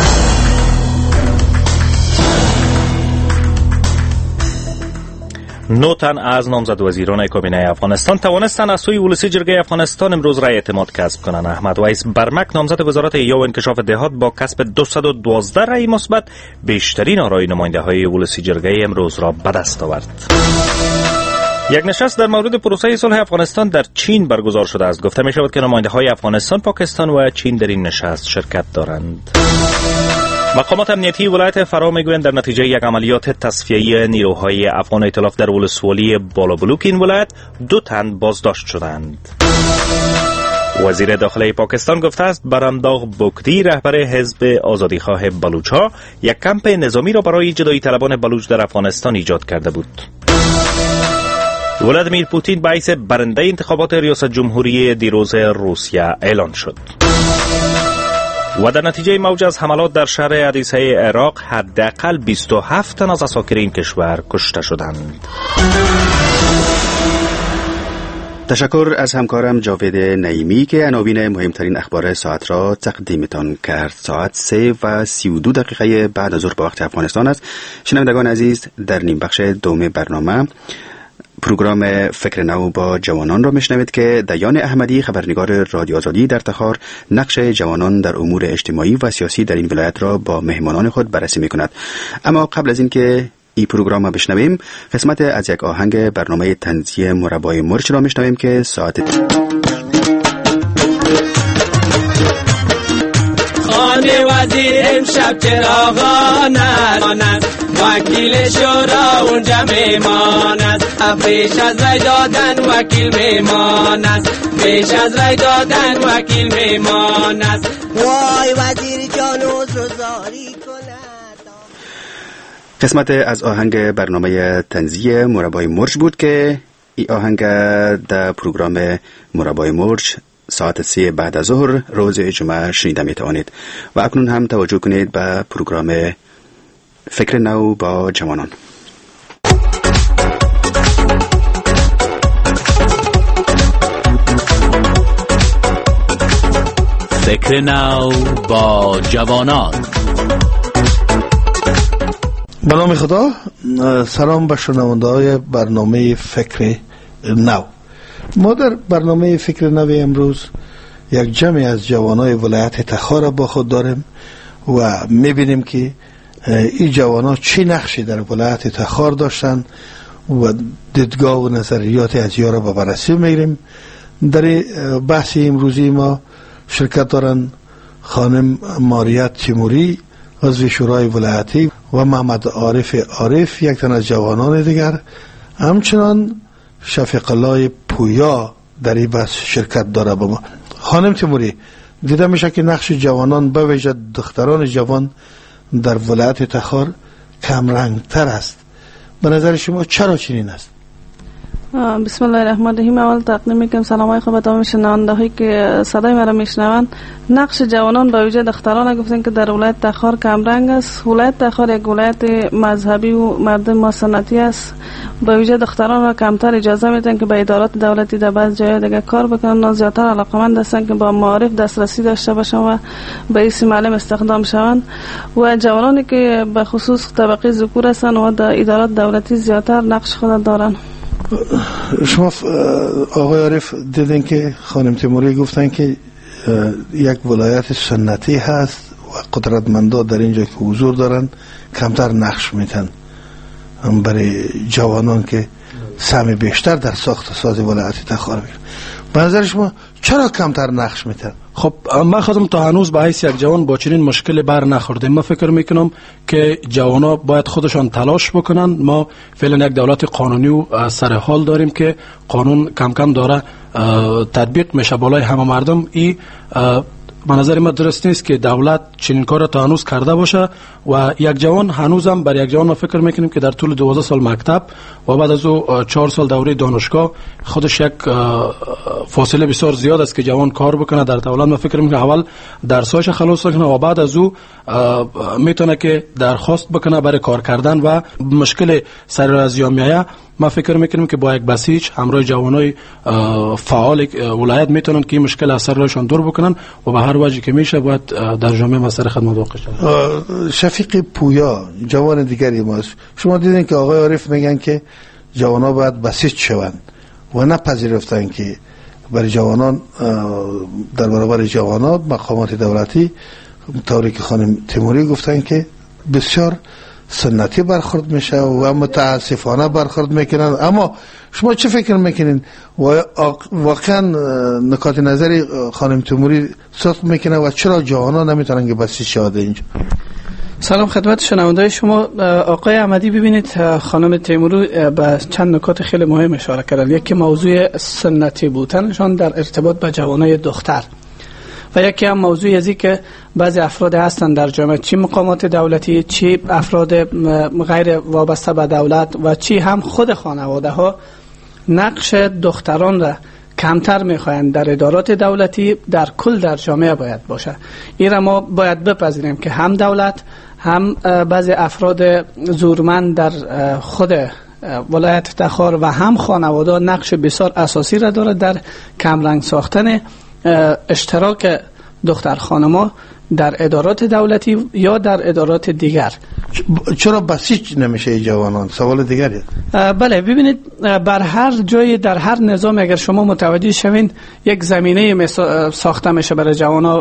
نو تن از نامزد وزیران کابینه افغانستان توانستند از سوی ولسی جرگه افغانستان امروز رای اعتماد کسب کنند. احمد ویس برمک نامزد وزارت ایجاد و انکشاف دهات با کسب 212 رای مثبت بیشترین آرای نماینده های ولسی جرگه امروز را به دست آورد. یک نشست در مورد پروسه صلح افغانستان در چین برگزار شده است. گفته می شود که نماینده های افغانستان، پاکستان و چین در این نشست شرکت دارند. مقامات امنیتی ولایت فرا میگویند در نتیجه یک عملیات تصفیه‌ای نیروهای افغان ائتلاف در ولسوالی بالابلوک این ولایت 2 تن بازداشت شدند. وزیر داخلی پاکستان گفته است برامداغ بوکتی رهبر حزب آزادیخواه بلوچ‌ها یک کمپ نظامی را برای جدایی طلبان بلوچ در افغانستان ایجاد کرده بود. ولادیمیر پوتین باعث برنده انتخابات ریاست جمهوری دیروز روسیه اعلان شد. و در نتیجه موج از حملات در شهر ادیسه عراق حداقل 27 تن از عساکر این کشور کشته شدند. تشکر از همکارم جاوید نعیمی که عناوین مهمترین اخبار ساعت را تقدیمتان کرد. ساعت 3:32 بعد از ظهر به وقت افغانستان است. شنوندگان عزیز، در نیم بخش دوم برنامه پروگرام فکر نو با جوانان را میشنوید که دیان احمدی، خبرنگار رادیو آزادی در تخار، نقش جوانان در امور اجتماعی و سیاسی در این ولایت را با مهمانان خود بررسی میکند. اما قبل از اینکه این پروگرام را بشنویم، قسمت از یک آهنگ برنامه طنزی مربای مرچ را میشنویم که ساعت خانه وزیر امشب چراغان است، وکیل شورا اونجا میمان است، پیش از رای دادن وکیل میمان است، پیش از رای دادن وکیل میمان است. وای وزیر جان عذرزاری کند. قسمت از آهنگ برنامه طنزی مربای مرچ بود که این آهنگ در پروگرام مربای مرچ ساعت 3 بعد از ظهر روز جمعه شنیده میتوانید. و اکنون هم توجه کنید به پروگرام فکر نو با جوانان. فکر نو با جوانان. به نام خدا، سلام به شنونده های برنامه فکر نو. ما در برنامه فکر نو امروز یک جمعی از جوانای ولایت تخار با خود داریم و میبینیم که این جوانا چی نقشی در ولایت تخار داشتن و دیدگاه و نظریات از یا را به بررسی میگیریم. در بحث امروزی ما شرکت دارن خانم ماریت تیموری عضو شورای ولایتی و محمد عارف یک تن از جوانان دیگر، همچنان شفیق الله پویا در این بحث شرکت داره با ما. خانم تیموری، دیده میشه که نقش جوانان به ویژه دختران جوان در ولایت تخار کم رنگ تر است. به نظر شما چرا چنین است؟ بسم الله الرحمن الرحیم. اول تقدیم میکنم سلامای خوب به تمام شنونده‌هایی که صدای مرا میشنوند. نقش جوانان به ویژه دختران گفتن که در ولایت تخار کم رنگ است. ولایت تخار یک ولایت مذهبی و مردم سنتی است. به ویژه دختران را کمتر اجازه میدن که به ادارات دولتی در بعض جای دیگه کار بکنن. زیادتر علاقمند هستن که با معارف دسترسی داشته باشن و به اسم معلم استخدام شوند و جوانانی که به خصوص طبقه ذکور هستن و در ادارات دولتی زیادتر نقش خود دارن. شما آقای عارف دیدین که خانم تیموری گفتن که یک ولایت سنتی هست و قدرتمندا در اینجا که حضور دارن کمتر نقش میتن برای جوانان که سهم بیشتر در ساخت ساز ولایت تخار میکنن. به نظر شما چرا کمتر نقش میتن؟ خب من خودم تا هنوز به حیث یک جوان با چنین مشکلی بر نخوردیم. من فکر میکنم که جوانا باید خودشان تلاش بکنن. ما فعلا یک دولت قانونی و سر حال داریم که قانون کم کم داره تطبیق میشه بالای همه مردم. ای به نظر من درست نیست که دولت چنین کار تا هنوز کرده باشه و یک جوان هنوزم بر یک جوان ما فکر میکنیم که در طول 12 سال مکتب و بعد از او 4 سال دوره دانشگاه خودش یک فاصله بسیار زیاد است که جوان کار بکنه در دولت. ما فکر میکنم اول درساش خلاص کنه و بعد از او میتونه که درخواست بکنه برای کار کردن و مشکل سر از یامیه. ما فکر میکنیم که با یک بسیج همراه جوانای فعال ولایت میتونن که این مشکل اثر رایشان دور بکنن و به هر وجهی که میشه باید در جامعه مسئله خدمت واقع شود. شفیق پویا جوان دیگری ماست. شما دیدین که آقای عارف میگن که جوانا باید بسیج شوند و نپذیرفتن که برای جوانان در برابر جوانان مقامات دولتی طوری که خانم تیموری گفتن که بسیار سنتی برخورد میشه و متاسفانه برخورد میکنن. اما شما چه فکر میکنین؟ واقعا نکات نظری خانم تیموری صدق میکنه و چرا جوانان نمیتونن که بسیج شود اینجا؟ سلام خدمت شنونده‌های شما. آقای احمدی ببینید خانم تیموری به چند نکات خیلی مهم اشاره کردن. یکی موضوع سنتی بودنشان در ارتباط با جوانای دختر و یکی هم موضوع ازی که بعضی افراد هستن در جامعه، چی مقامات دولتی، چی افراد غیر وابسته به دولت و چی هم خود خانواده ها نقش دختران را کمتر میخواین در ادارات دولتی در کل در جامعه باید باشه. این را ما باید بپذیریم که هم دولت هم بعضی افراد زورمند در خود ولایت تخار و هم خانواده نقش بسیار اساسی را داره در کمرنگ ساختن اشتراک دختر خانما در ادارات دولتی یا در ادارات دیگر. چرا بسیج نمیشه جوانان؟ سوال دیگری. بله ببینید بر هر جای در هر نظام اگر شما متوجه شوین یک زمینه ساخته میشه برای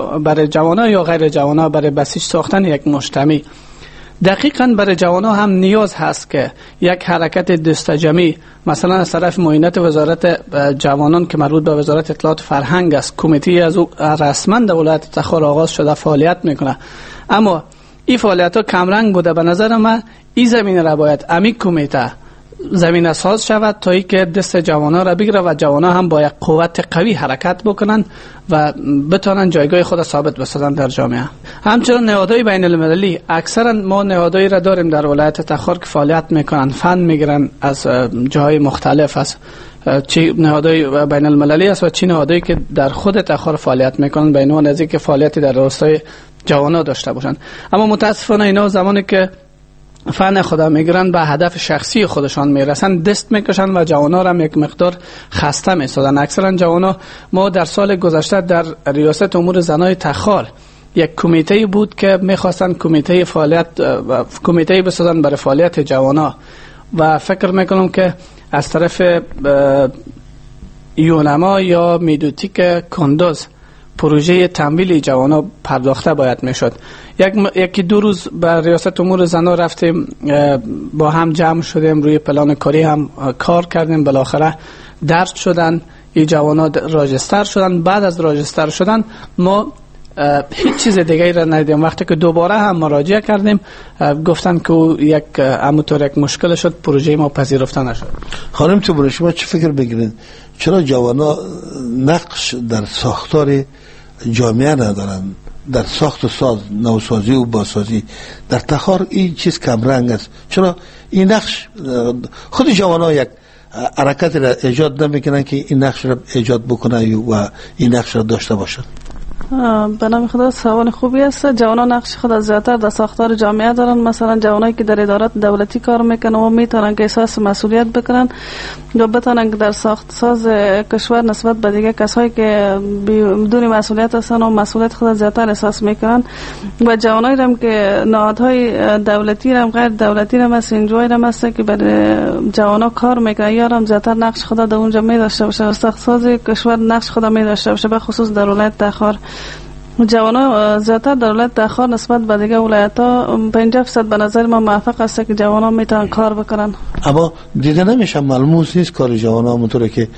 جوانا یا غیر جوانا برای بسیج ساختن یک مجتمع. دقیقاً برای جوانا هم نیاز هست که یک حرکت دستجمعی مثلا از طرف معینت وزارت جوانان که مربوط به وزارت اطلاعات فرهنگ است، کمیته از او رسما در ولایت تخار آغاز شده فعالیت میکنه. اما این فعالیت ها کمرنگ بوده. به نظر من این زمینه را باید امی کمیته زمینه ساز شود تا ای که دست جوانا را بگیره و جوانا هم با یک قوت قوی حرکت بکنن و بتونن جایگاه خود ثابت بسازن در جامعه. همچنین نهادهای بین المللی، اکثرا ما نهادهایی را داریم در ولایت تخار که فعالیت میکنن، فند میگیرن از جاهای مختلف، از چی نهادهای بین المللی است و چی نهادهایی که در خود تخار فعالیت میکنن به عنوان از اینکه فعالیتی در راستای جوانا داشته باشن. اما متاسفانه اینا زمانی که فن خدا میگیرن به هدف شخصی خودشان میرسن، دست میکشن و جوانا را یک مقدار خسته میسازن. اکثرا جوانا، ما در سال گذشته در ریاست امور زنای تخار یک کمیته بود که میخواستن کمیته بسازن برای فعالیت جوانا و فکر میکنم که از طرف یونما یا میدوتیک کندوز پروژه تمویل جوانا پرداخته باید میشد. یکی دو روز به ریاست امور زنا رفتیم، با هم جمع شدیم، روی پلان کاری هم کار کردیم. بالاخره درد شدن این جوانا، راجستر شدن. بعد از راجستر شدن ما هیچ چیز دیگه را ندیدیم. وقتی که دوباره هم مراجعه کردیم گفتن که یک همونطور یک مشکل شد، پروژه ما پذیرفته نشد. خانم تیموری، شما چه فکر میگیرین چرا جوانا نقش در ساختار جامعه ندارن؟ در ساخت و ساز، نوسازی و بازسازی در تخار این چیز کمرنگ است. چرا این نقش خود جوانا یک حرکت را ایجاد نمیکنن که این نقش را ایجاد بکنن و این نقش را داشته باشن؟ به نام خدا سوال خوبی است. جوانان نقش خود از زیادتر در ساختار جامعه دارن. مثلا جوانایی که در ادارات دولتی کار میکنن و میتونن که احساس مسئولیت بکنن و بتونن در ساخت ساز کشور نسبت به دیگه کسایی که بدون مسئولیت هستن و مسئولیت خود زیادتر احساس میکنن. و جوانایی هم که نهادهای دولتی هم غیر دولتی هم هست، اینجوری هم هست که برای جوانا کار میکنن یا هم زیادتر نقش خود در اونجا میداشته باشه، ساخت ساز کشور نقش خود میداشته باشه، به خصوص در ولایت تخار. جوانا زیادتر در ولایت تخار نسبت به دیگه ولایت‌ها 50% به نظر ما موافق است که جوانا میتونن کار بکنن. اما دیده نمیشه، ملموس نیست کار جوانا، همونطوره که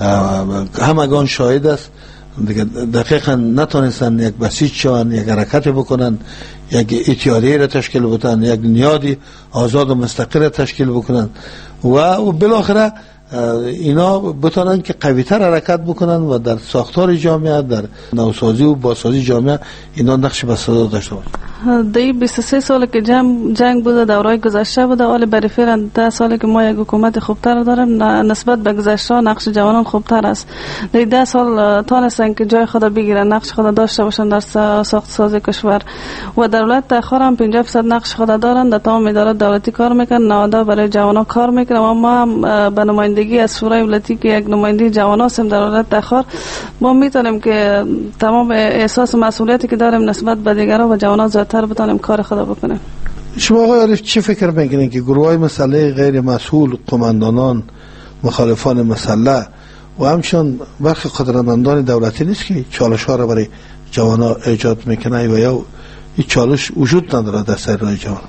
همگان شاهد است دیگه. دقیقا نتونستن یک بسیج شوند، یک حرکت بکنن، یک اتحادیه را تشکیل بدن، یک نیادی آزاد و مستقل تشکیل بکنن و بالاخره اینا بتونن که قوی‌تر حرکت بکنن و در ساختار جامعه، در نوسازی و بازسازی جامعه اینا نقش بسیار داشته باشن. دی 23 سال که جنگ بوده، دورهای گذشته بوده، ولی برای فعلا 10 سالی که ما یک حکومت خوبتر داریم نسبت به گذشته نقش جوانان خوبتر است. دی 10 سال تانستن که جای خود بگیرن، نقش خود داشته باشن در ساخت سازی کشور و در ولایت تخار هم 50% نقش خود دارن. در تمام ادارات دولتی کار میکنن، نهادها برای جوانان کار میکنن و ما هم به نمایندگی از شورای ولایتی که یک نماینده جوانان هستیم در ولایت تخار، ما میتونیم که تمام احساس مسئولیتی که داریم نسبت به دیگران و جوانان زیادتر بتونیم کار خود بکنیم. شما آقای عارف چی فکر میکنین که گروه‌های مسلح غیر مسئول، قماندانان، مخالفان مسلح و همچنین برخی قدرتمندان دولتی نیست که چالش‌ها را برای جوانان ایجاد میکنه و یا این چالش وجود نداره در سر راه جوان؟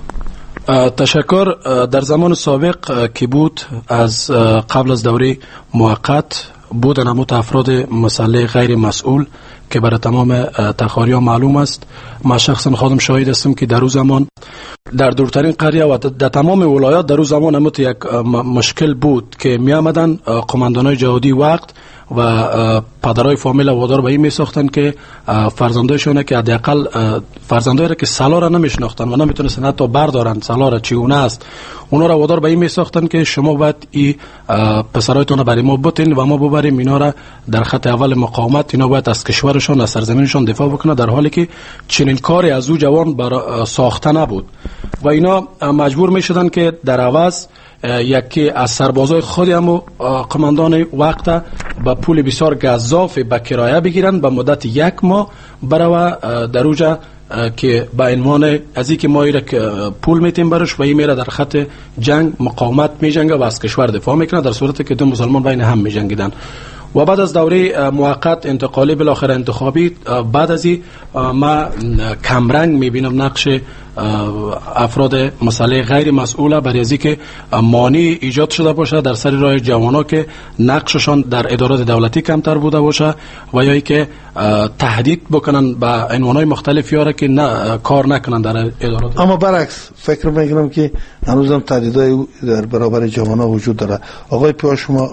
تشکر. در زمان سابق که بود، از قبل از دوره موقت بودن هموت افراد مسلح غیر مسئول که برای تمام تخاری ها معلوم است. ما شخصا خودم شاهد هستم که در اون زمان در دورترین قریه و در تمام ولایات در اون زمان هموت یک مشکل بود که می آمدن قماندانای جهادی وقت و پدرای فامیل وادار به این می ساختن که فرزندایشونه که حداقل فرزندایی را که سلا را نمیشناختن و نمیتونستن حتی بردارن سلا را چگونه است، اونا را وادار به این می ساختن که شما باید این پسرایتون برای ما بتین و ما ببریم اینا را در خط اول مقاومت، اینا باید از کشورشون، از سرزمینشون دفاع بکنه، در حالی که چنین کاری از او جوان ساخته نبود و اینا مجبور می شدن که در عوض یکی از سربازای خودی هم قماندان وقت با پول بسیار گزاف به کرایه بگیرن به مدت 1 ماه برای در اوجا که با عنوان از اینکه ما ایره پول میتیم برش و این میره در خط جنگ مقاومت میجنگه و از کشور دفاع میکنه، در صورتی که دو مسلمان بین هم میجنگیدن. و بعد از دوره موقت انتقالی بالاخره انتخابی، بعد از این ما کمرنگ میبینم نقش افراد مسلح غیر مسئوله برای از اینکه مانع ایجاد شده باشه در سر راه جوانا که نقششان در ادارات دولتی کمتر بوده باشه و یا اینکه تهدید بکنن به عنوانهای مختلف یاره که کار نکنن در ادارات. اما برعکس فکر میکنم که هنوزم تهدیدهای در برابر جوانا وجود داره. آقای پیا، شما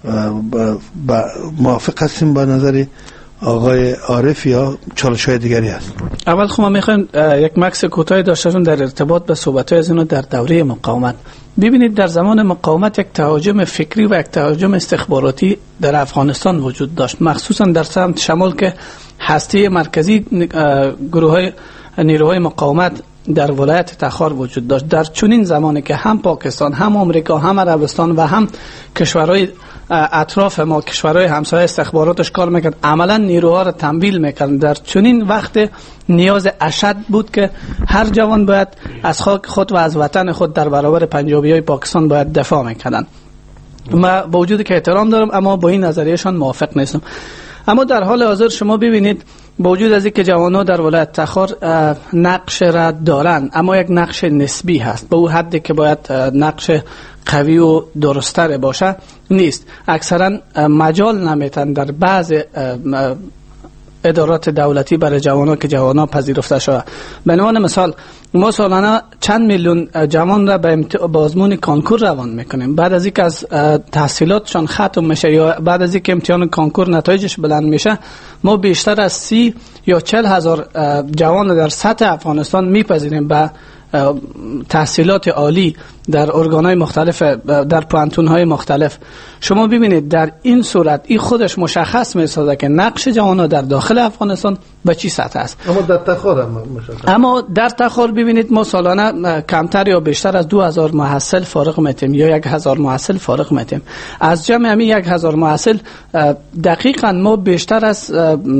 موافق هستیم با نظر آقای عارف یا چالش‌های دیگری هست؟ اول خب ما میخوایم یک مکس کوتاهی داشته باشیم در ارتباط به صحبت‌های از اینو در دوره مقاومت. ببینید در زمان مقاومت یک تهاجم فکری و یک تهاجم استخباراتی در افغانستان وجود داشت، مخصوصا در سمت شمال که هسته مرکزی گروه‌های نیروهای مقاومت در ولایت تخار وجود داشت. در چنین زمانی که هم پاکستان، هم آمریکا، هم عربستان و هم کشورهای اطراف ما، کشورهای همسایه استخباراتش کار میکرد، عملا نیروها را تمویل میکرد. در چنین وقت نیاز اشد بود که هر جوان باید از خاک خود و از وطن خود در برابر پنجابیای پاکستان باید دفاع میکردن. ما با وجودی که احترام دارم اما با این نظریهشان موافق نیستم. اما در حال حاضر شما ببینید با وجود از اینکه جوانان در ولایت تخار نقش را دارن، اما یک نقش نسبی هست، به اون حدی که باید نقش قوی و درست‌تر باشه نیست. اکثرا مجال نمیتن در بعض ادارات دولتی برای جوانان که جوانان پذیرفته شده. به عنوان مثال ما سالانه چند میلیون جوان را به آزمون کانکور روان میکنیم. بعد از اینکه از تحصیلاتشان ختم میشه یا بعد از اینکه امتحان کانکور نتایجش بلند میشه، ما بیشتر از 30 یا 40 هزار جوان در سطح افغانستان میپذیریم به تحصیلات عالی در ارگان‌های مختلف، در پانتون‌های مختلف. شما ببینید در این صورت این خودش مشخص می‌سازه که نقش جوانان در داخل افغانستان به چی سطح است. اما در تخار ببینید ما سالانه کمتر یا بیشتر از 2000 محصل فارغ میتیم یا 1000 محصل فارغ میتیم. از جمع همین 1000 محصل دقیقاً ما بیشتر از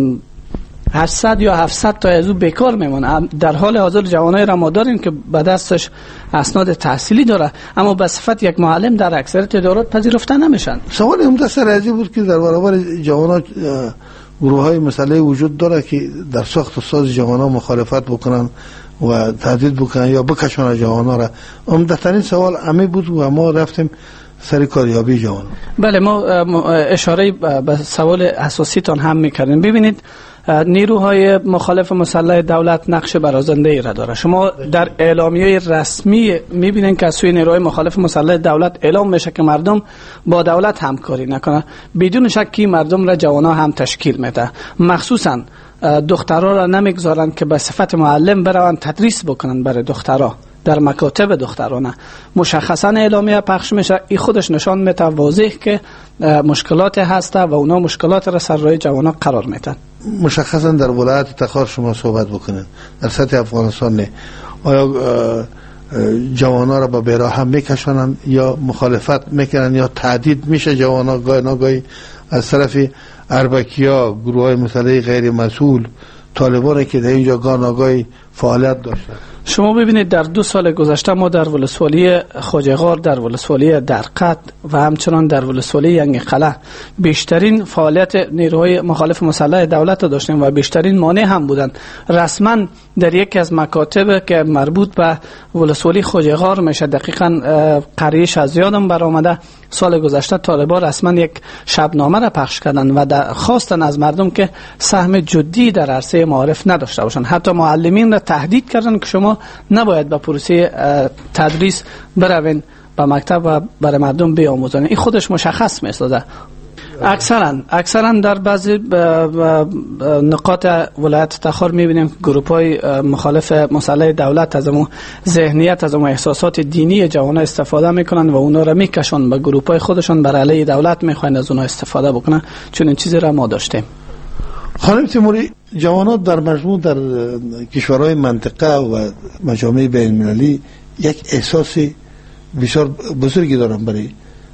800 یا 700 تا از او بیکار میمونه. در حال حاضر جوانای را ما داریم که به دستش اسناد تحصیلی داره اما به صفت یک معلم در اکثریت ادارات پذیرفته نمیشن. سوال عمده سرازی بود که در برابر جوانان گروه‌های مسئله وجود داره که در ساخت و ساز جوانان مخالفت بکنن و تهدید بکنن یا بکشونن جوانان را. عمده ترین سوال امی بود و ما رفتیم سر کاریابی جوانان. بله، ما اشاره به سوال اساسی تان هم میکردیم. ببینید نیروهای مخالف مسلح دولت نقش برازنده‌ای را داره. شما در اعلامیه رسمی میبینین که از سوی نیروهای مخالف مسلح دولت اعلام میشه که مردم با دولت همکاری نکنه. بدون شکی مردم را جوانا هم تشکیل میده. مخصوصا دخترها را نمیگذارن که به صفت معلم برون تدریس بکنن برای دخترها در مکاتب دخترانه. مشخصا اعلامیه پخش میشه. این خودش نشان میده واضح که مشکلات هسته و اونا مشکلات را سر راه جوانا قرار میدن. مشخصا در ولایت تخار شما صحبت بکنین، در سطح افغانستان نه، آیا جوانا را به بیراه هم میکشونن یا مخالفت میکنن یا تهدید میشه جوانا گاهی ناگاهی از طرف اربکیا، گروه های مسئله غیر مسئول، طالبان که در اینجا گاهی ناگاهی فعالیت داشتن؟ شما ببینید در 2 سال گذشته ما در ولسوالی خواجه‌غار، در ولسوالی درقد و همچنان در ولسوالی ینگ قلعه بیشترین فعالیت نیروهای مخالف مسلح دولت داشتیم و بیشترین مانع هم بودند. رسما در یکی از مکاتب که مربوط به ولسوالی خواجه‌غار میشه، دقیقاً قریه شازیادم برآمده، سال گذشته طالبان رسما یک شبنامه را پخش کردند و خواستن از مردم که سهم جدی در عرصه معارف نداشته باشند. حتی معلمین را تهدید کردند که شما نباید به پروسه تدریس بروین به مکتب و برای مردم بیاموزن. این خودش مشخص می‌سازه. اکثرا در بعضی نقاط ولایت تخار می‌بینیم گروه‌های مخالف مسلح دولت از اون ذهنیت، از اون احساسات دینی جوانان استفاده میکنن و اونا را میکشن به گروه‌های خودشون بر علیه دولت میخواین از اونها استفاده بکنن. چون این چیزی را ما داشتیم. خانم تیموری، جوانان در مجموع در کشورهای منطقه و مجامع بین‌المللی یک احساس بسیار بزرگی دارن برای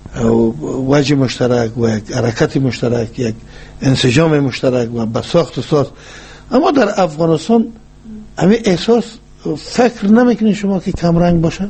وجه مشترک و یک حرکت مشترک، یک انسجام مشترک و به ساخت و ساز. اما در افغانستان همین احساس فکر نمیکنید شما که کمرنگ باشه؟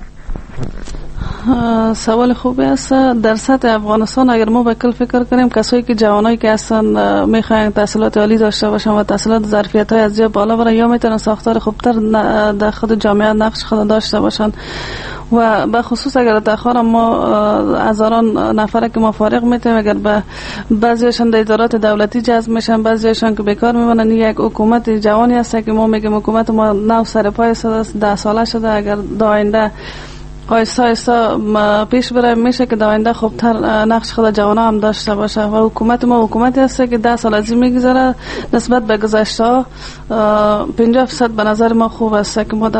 سوال خوبی است. در سطح افغانستان اگر ما به کل فکر کنیم، کسایی که جوانایی که اصلا میخواین تحصیلات عالی داشته باشن و تحصیلات ظرفیت‌های از جای بالا برن، یا میتونن ساختار خوبتر در خود جامعه نقش خود داشته باشن. و به خصوص اگر تخار ما هزاران نفره که ما فارغ میتیم، اگر به بعضیشان در ادارات دولتی جذب میشن، بعضیشان که بیکار میمونن، یک حکومت جوانی هست که ما میگیم حکومت ما نو سر پای است، 10 ساله شده. اگر آینده آیستا آیستا پیش بره میشه که در آینده خوبتر نقش خود جوانا هم داشته باشه. و حکومت ما حکومتی هست که 10 سال ازی میگذره نسبت به گذشته ها 50% به نظر ما خوب است که ما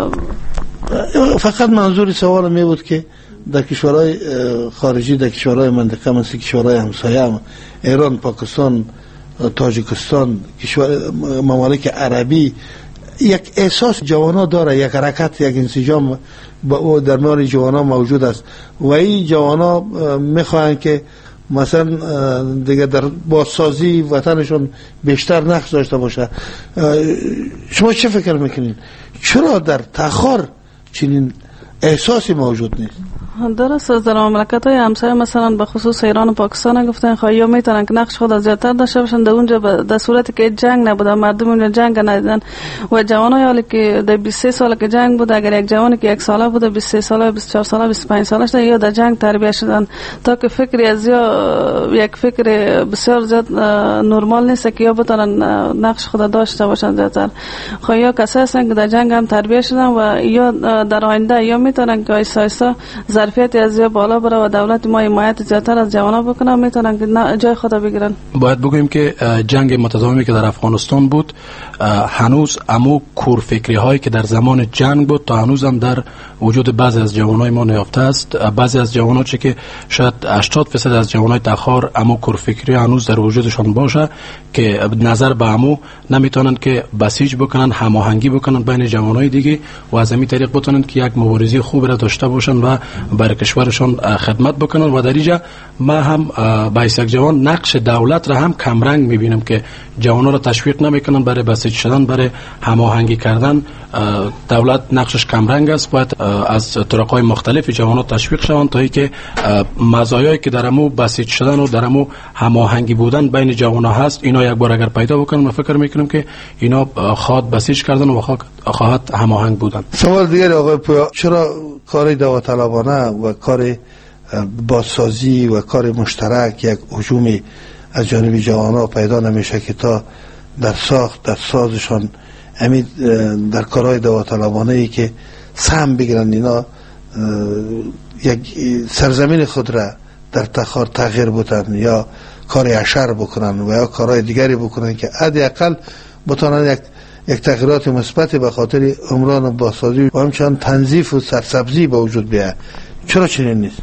فقط منظور سوال می بود که در کشورهای خارجی، در کشورهای منطقه مثل کشورهای همسایه، ایران، پاکستان، تاجیکستان، ممالک عربی، یک احساس جوانا داره، یک حرکت، یک انسجام در میان جوانا موجود است و این جوانا میخواهند که مثلا دیگه در بازسازی وطنشون بیشتر نقش داشته باشه. شما چه فکر میکنین؟ چرا در تخار چنین احساسی موجود نیست؟ درست است. در مملکت‌های همسایه مثلا به خصوص ایران و پاکستان گفتن خواهی میتونن که نقش خود زیادتر داشته باشن. در اونجا در صورتی که جنگ نبوده، مردم اونجا جنگ ندیدن و جوانای حالی که در 23 سال که جنگ بوده، اگر یک جوانی که 1 ساله بوده، 23 ساله، 24 ساله، 25 ساله شده، یا در جنگ تربیت شدن تا که فکری از یا یک فکر بسیار زیاد نرمال نیست که یا بتونن نقش خود داشته باشن زیادتر. خواهی یا کسایی هستن که در جنگ هم تربیت شدن و یا در آینده یا میتونن که آیستا ظرفیت از بالا بره و دولت ما حمایت زیادتر از جوانان بکنه، میتونن که جای خود بگیرن. باید بگوییم که جنگ متداومی که در افغانستان بود هنوز امو کورفکری هایی که در زمان جنگ بود تا هنوز هم در وجود بعضی از جوانای ما نیافته است. بعضی از جوانان چه که شاید 80% از جوانای تخار امو کورفکری هنوز در وجودشان باشه که نظر به امو نمیتونن که بسیج بکنن، هماهنگی بکنن بین جوانای دیگه و از همین طریق بتونن که یک مبارزه خوب را داشته باشن و برای کشورشان خدمت بکنن. و در اینجا ما هم با یک جوان نقش دولت را هم کمرنگ میبینم که جوانا را تشویق نمیکنن برای بسیج شدن، برای هماهنگی کردن. دولت نقشش کمرنگ است، باید از طرق‌های مختلف جوانا تشویق شوند تا اینکه مزایایی که در امو بسیج شدن و در امو هماهنگی بودن بین جوانا هست اینا یک بار اگر پیدا بکنن، من فکر میکنم که اینا خواهد بسیج کردن و خواهد هماهنگ بودن. سوال دیگر آقای پویا، چرا کار داوطلبانه و کار بازسازی و کار مشترک یک هجومی از جانب جوانا پیدا نمیشه که تا در ساخت در سازشان همین در کارهای داوطلبانه ای که سهم بگیرن اینا یک سرزمین خود را در تخار تغییر بدن یا کار اشر بکنن و یا کارهای دیگری بکنن که حداقل بتونن یک تغییرات مثبت به خاطر عمران بازسازی و همچنان تنظیف و سرسبزی به وجود بیاید. چرا چنین نیست؟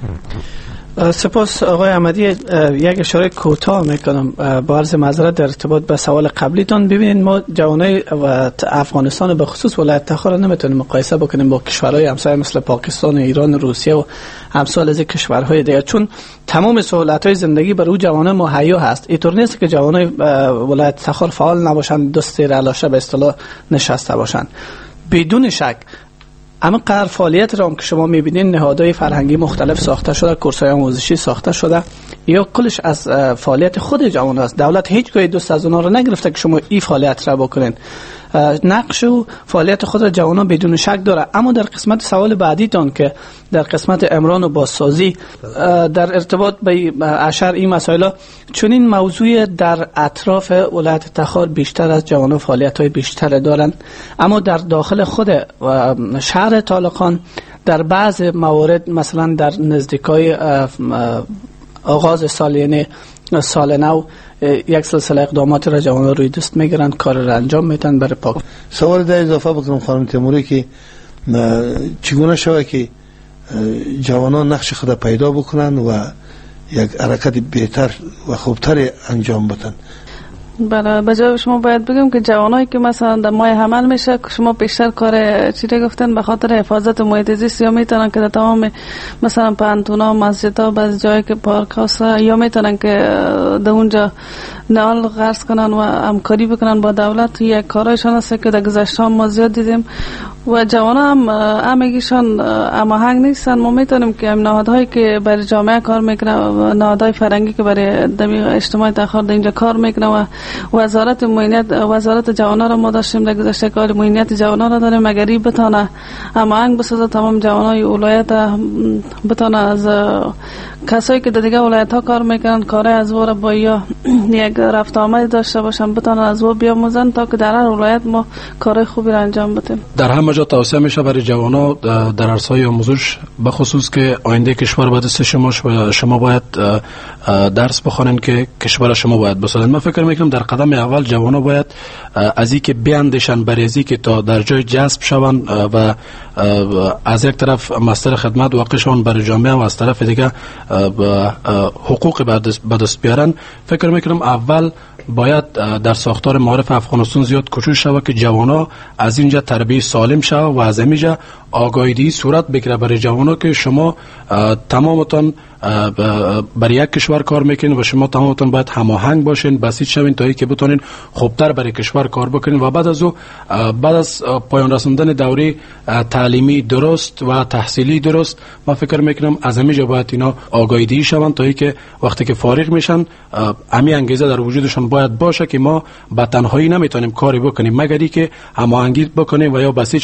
سپاس آقای احمدی. یک اشاره کوتاه میکنم با عرض معذرت در ارتباط به سوال قبلیتون. ببینید ما جوانای افغانستان به خصوص ولایت تخار نمیتونیم مقایسه بکنیم با کشورهای همسایه مثل پاکستان، ایران، روسیه و امثال از کشورهای دیگه، چون تمام سهولت‌های زندگی برای جوانان مهیا هست. اینطور نیست که جوانای ولایت تخار فعال نباشن، دست رالاشه به اصطلاح نشسته باشن. بدون شک اما قرار فعالیت را هم که شما میبینین نهادهای فرهنگی مختلف ساخته شده، کورس‌های آموزشی ساخته شده یا کلش از فعالیت خود جوان است. دولت هیچگاه دوست از اونها را نگرفته که شما این فعالیت را بکنین. نقش و فعالیت خود را جوانان بدون شک داره. اما در قسمت سوال بعدیتان که در قسمت امران و بازسازی در ارتباط به اشر این مسائل، چون این موضوع در اطراف ولایت تخار بیشتر از جوانان فعالیت‌های بیشتر دارند، اما در داخل خود شهر طالقان در بعض موارد مثلا در نزدیکای آغاز سال یعنی سال نو یک سلسله اقدامات را جوانان روی دست میگیرند، کار را انجام میدن برای پاک. سوال در اضافه بکنم خانم تیموری که چگونه شود که جوانان نقش خود پیدا بکنن و یک حرکت بهتر و خوبتر انجام بدن؟ بله، به جای شما باید بگم که جوانایی که مثلا در ماه حمل میشه شما بیشتر کار چیزی گفتن به خاطر حفاظت محیط زیست، یا میتونن که در تمام مثلا پانتونا، مسجدها، بعضی جایی که پارک هست یا میتونن که در اونجا نال غرس کنن و همکاری بکنن با دولت. یک کارایشان است که در گذشته ما زیاد دیدیم و جوانا هم همگیشان هماهنگ نیستن. ما میتونیم که نهادهایی که برای جامعه کار میکنه و نهادهای فرهنگی که برای اجتماع تخار در اینجا کار میکنه و وزارت معینیت، وزارت جوانا را ما داشتیم در گذشته، کار معینیت جوانا را داریم. اگری بتونه هماهنگ بسازه تمام جوانای ولایت، بتونه از کسایی که در دیگه ولایت ها کار میکنن کارهای از وره با یا یک رفت آمد داشته باشن، بتونن از و بیاموزن تا که در هر ولایت ما کارهای خوبی را انجام بدیم. در همه جا توصیه میشه برای جوانا در عرصه‌های آموزش به خصوص که آینده کشور به دست شما باید درس بخونن که کشور شما باید بسازن. من فکر میکنم در قدم اول جوانا باید از اینکه بیاندیشن برای اینکه تا در جای جذب شوند و از یک طرف مصدر خدمت واقع شوند برای جامعه و از طرف دیگه حقوق به دست بیارن، فکر میکنم اول باید در ساختار معارف افغانستان زیاد کوشش شود که جوانا از اینجا تربیت سالم شود و از اینجا آگاهی صورت بگیره برای جوانا که شما تمامتون برای یک کشور کار میکنین و شما تمامتون باید هماهنگ باشین، بسیط شوین تا اینکه بتونین خوبتر برای کشور کار بکنین و بعد از پایان رساندن دوره تعلیمی درست و تحصیلی درست، من فکر میکنم از همینجا باید اینا آگاهی شوند تا اینکه وقتی که فارغ میشن همین انگیزه در وجودشون باید باشه که ما به تنهایی نمیتونیم کاری بکنیم مگر اینکه هماهنگی بکنیم و یا بسیط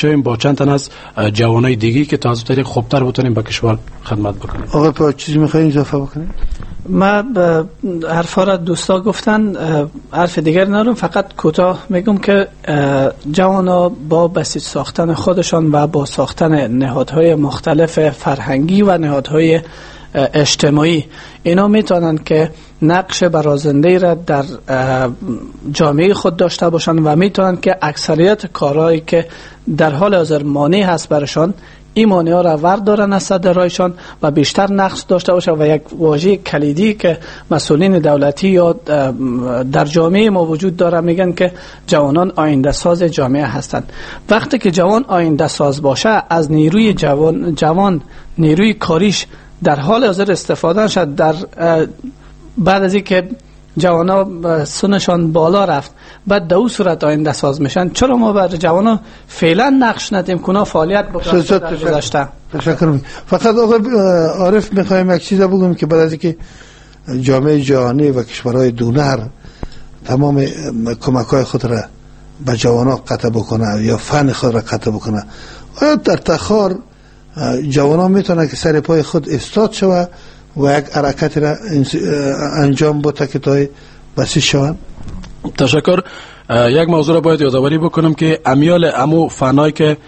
شویم با چند تن از جوانای دیگه که تا از طریق خوبتر بتونیم به کشور خدمت بکنیم. آقا پا چیزی میخواین اضافه بکنید؟ ما حرفا را دوستا گفتن، حرف دیگر ندارم، فقط کوتاه میگم که جوانا با بسیج ساختن خودشان و با ساختن نهادهای مختلف فرهنگی و نهادهای اجتماعی اینا میتونن که نقش برازنده را در جامعه خود داشته باشن و میتونن که اکثریت کارهایی که در حال حاضر مانع هست برشان این مانع ها را وردارن از سد رایشان و بیشتر نقش داشته باشه. و یک واژه کلیدی که مسئولین دولتی یا در جامعه ما وجود داره میگن که جوانان آینده ساز جامعه هستند. وقتی که جوان آینده ساز باشه از نیروی جوان نیروی کاریش در حال حاضر استفاده شد. در بعد از اینکه جوانا سنشان بالا رفت بعد در اون صورت آینده ساز میشن. چرا ما بر جوانا فعلا نقش ندیم که اونا فعالیت بکنن در گذشته؟ تشکر میکنم. فقط آقا عارف میخوایم یک چیز بگم که بعد از اینکه جامعه جهانی و کشورهای دونر تمام کمک‌های خود را به جوانا قطع بکنه یا فن خود را قطع بکنه، آیا در تخار جوانان میتونه که سر پای خود استاد شوه و یک حرکت را انجام بده که تای بسیج شوند؟ تشکر. یک موضوع را باید یادآوری بکنم که امیال امو فنایی که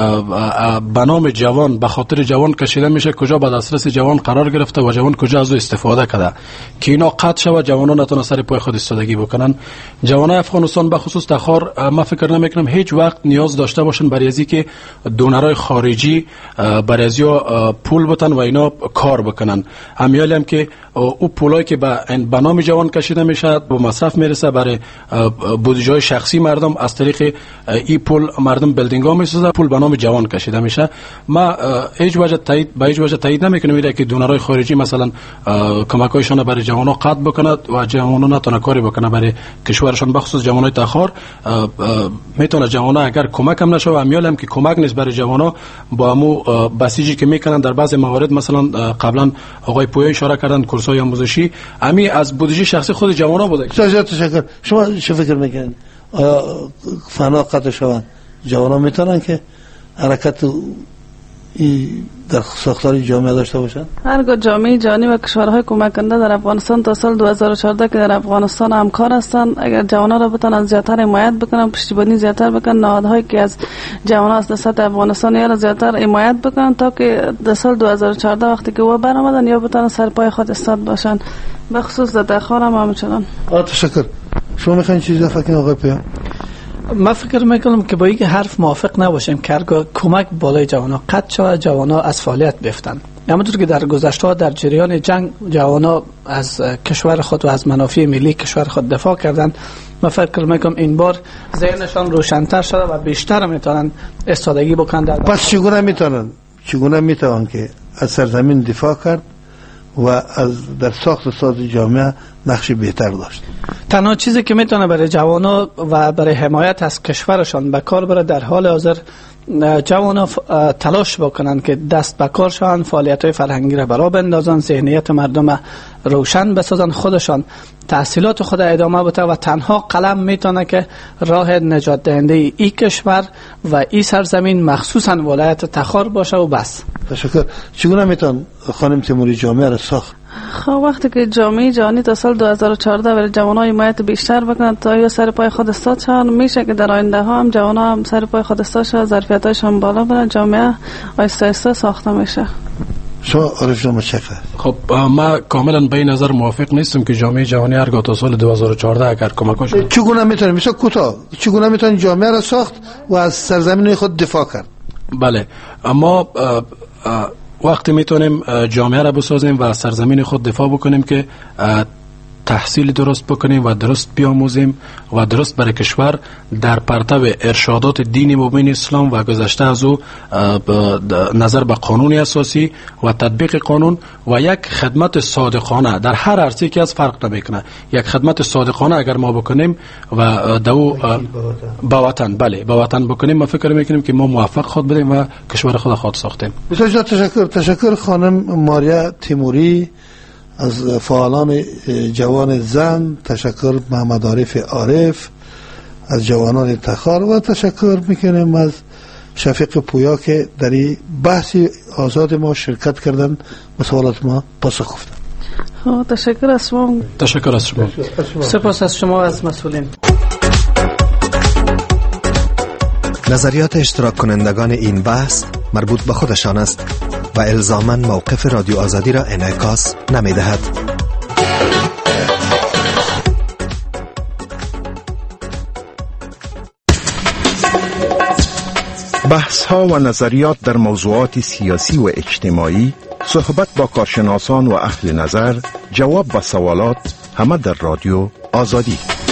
به نام جوان به خاطر جوان کشیده میشه کجا به دسترس جوان قرار گرفته و جوان کجا از او استفاده کرده که اینا قطع شود، جوانان نتونه سر پای خود ایستادگی بکنن. جوانای افغانستان به خصوص تخار ما فکر نمیکنم هیچ وقت نیاز داشته باشن برای ازی که دونرای خارجی برای ازیا پول بتن و اینا کار بکنن. امیال هم که او پولایی که به نام جوان کشیده میشه به مصرف میرسه برای بودجه شخصی مردم، از طریق این پول مردم بیلدینگ ها میسازه، پول به نام جوان کشیده میشه. ما هیچ وجه تایید نمیکنم میره که دونرای خارجی مثلا کمکایشان برای جوانان قطع بکنند و جوانان نتونه کاری بکنه برای کشورشان. بخصوص جوانای تخار میتونه جوانان اگر کمک هم نشه و امیال هم که کمک نیست برای جوانان با امو بسیجی که میکنن در بعض موارد، مثلا قبلا آقای پویا اشاره کردن کورسای آموزشی امی از بودجه شخصی خود جوانان بوده. تشکر. شما چه فکر میکنید؟ آیا فنا قطع شوند جوانان میتونن که حرکت در ساختار جامعه داشته باشن؟ هرگاه جامعه جهانی و کشورهای کمک کننده در افغانستان تا سال 2014 که در افغانستان همکار هستند، اگر جوانان را بتونن زیادتر حمایت بکنن، پشتیبانی زیادتر بکنن، نهادهایی که از جوانان از سطح افغانستان یا زیادتر حمایت بکنن تا که در سال 2014 وقتی که او برآمدن یا بتونن سر پای خود استاد باشن. به خصوص در تخار هم همچنان. تشکر. شما میخواین چیزی اضافه کنید آقای پیا؟ ما فکر میکنم که با اینکه حرف موافق نباشیم که هرگاه کمک بالای جوانا قطع شود جوانا از فعالیت بیفتن. همونطور که در گذشته در جریان جنگ جوانا از کشور خود و از منافع ملی کشور خود دفاع کردن، ما فکر میکنم این بار ذهنشان روشن‌تر شده و بیشتر میتونن استادگی بکنن. پس چگونه میتونن که از سرزمین دفاع کرد و از در ساخت ساز جامعه نقش بهتر داشت؟ تنها چیزی که میتونه برای جوانا و برای حمایت از کشورشان به کار بره در حال حاضر جوانا تلاش بکنن که دست به کار شوند، فعالیت‌های فرهنگی را برا بندازن، ذهنیت مردم روشن بسازن، خودشان تحصیلات خود ادامه بده و تنها قلم میتونه که راه نجات دهنده ای کشور و ای سرزمین مخصوصا ولایت تخار باشه و بس. تشکر. چگونه میتون خانم تیموری جامعه را ساخت؟ خب وقتی که جامعه جهانی تا سال 2014 برای جوانان حمایت بیشتر بکنند تا یا سر پای خود استاد شوند، میشه که در آینده ها هم جوانان هم سر پای خود استاد شوند، ظرفیت‌هاشون بالا بره، جامعه آهسته آهسته ساخته میشه. شما عارف جان چقدر؟ خب ما کاملا به این نظر موافق نیستم که جامعه جهانی هرگاه تا سال 2014 اگر کمکاش چگونه میتونه مثلا کوتاه چگونه میتونه جامعه را ساخت و از سرزمین خود دفاع کرد؟ بله، اما وقتی میتونیم جامعه را بسازیم و از سرزمین خود دفاع بکنیم که تحصیل درست بکنیم و درست بیاموزیم و درست برای کشور در پرتو ارشادات دین مبین اسلام و گذشته از او نظر به قانون اساسی و تطبیق قانون و یک خدمت صادقانه در هر عرصه‌ای که از فرق نمیکنه، یک خدمت صادقانه اگر ما بکنیم و دو با وطن، بله با وطن بکنیم، ما فکر میکنیم که ما موفق خود بدیم و کشور خود ساختیم. بسیار تشکر خانم ماریا تیموری از فعالان جوان زن، تشکر محمد عارف عارف از جوانان تخار و تشکر میکنیم از شفیق پویا که در این بحث آزاد ما شرکت کردن و سوالات ما پاسخ گفتن. تشکر از شما. تشکر از شما. سپاس از شما از مسئولین. نظریات اشتراک کنندگان این بحث مربوط به خودشان است و الزاماً موقف رادیو آزادی را انعکاس نمی دهد. بحث ها و نظریات در موضوعات سیاسی و اجتماعی، صحبت با کارشناسان و اهل نظر، جواب به سوالات، همه در رادیو آزادی.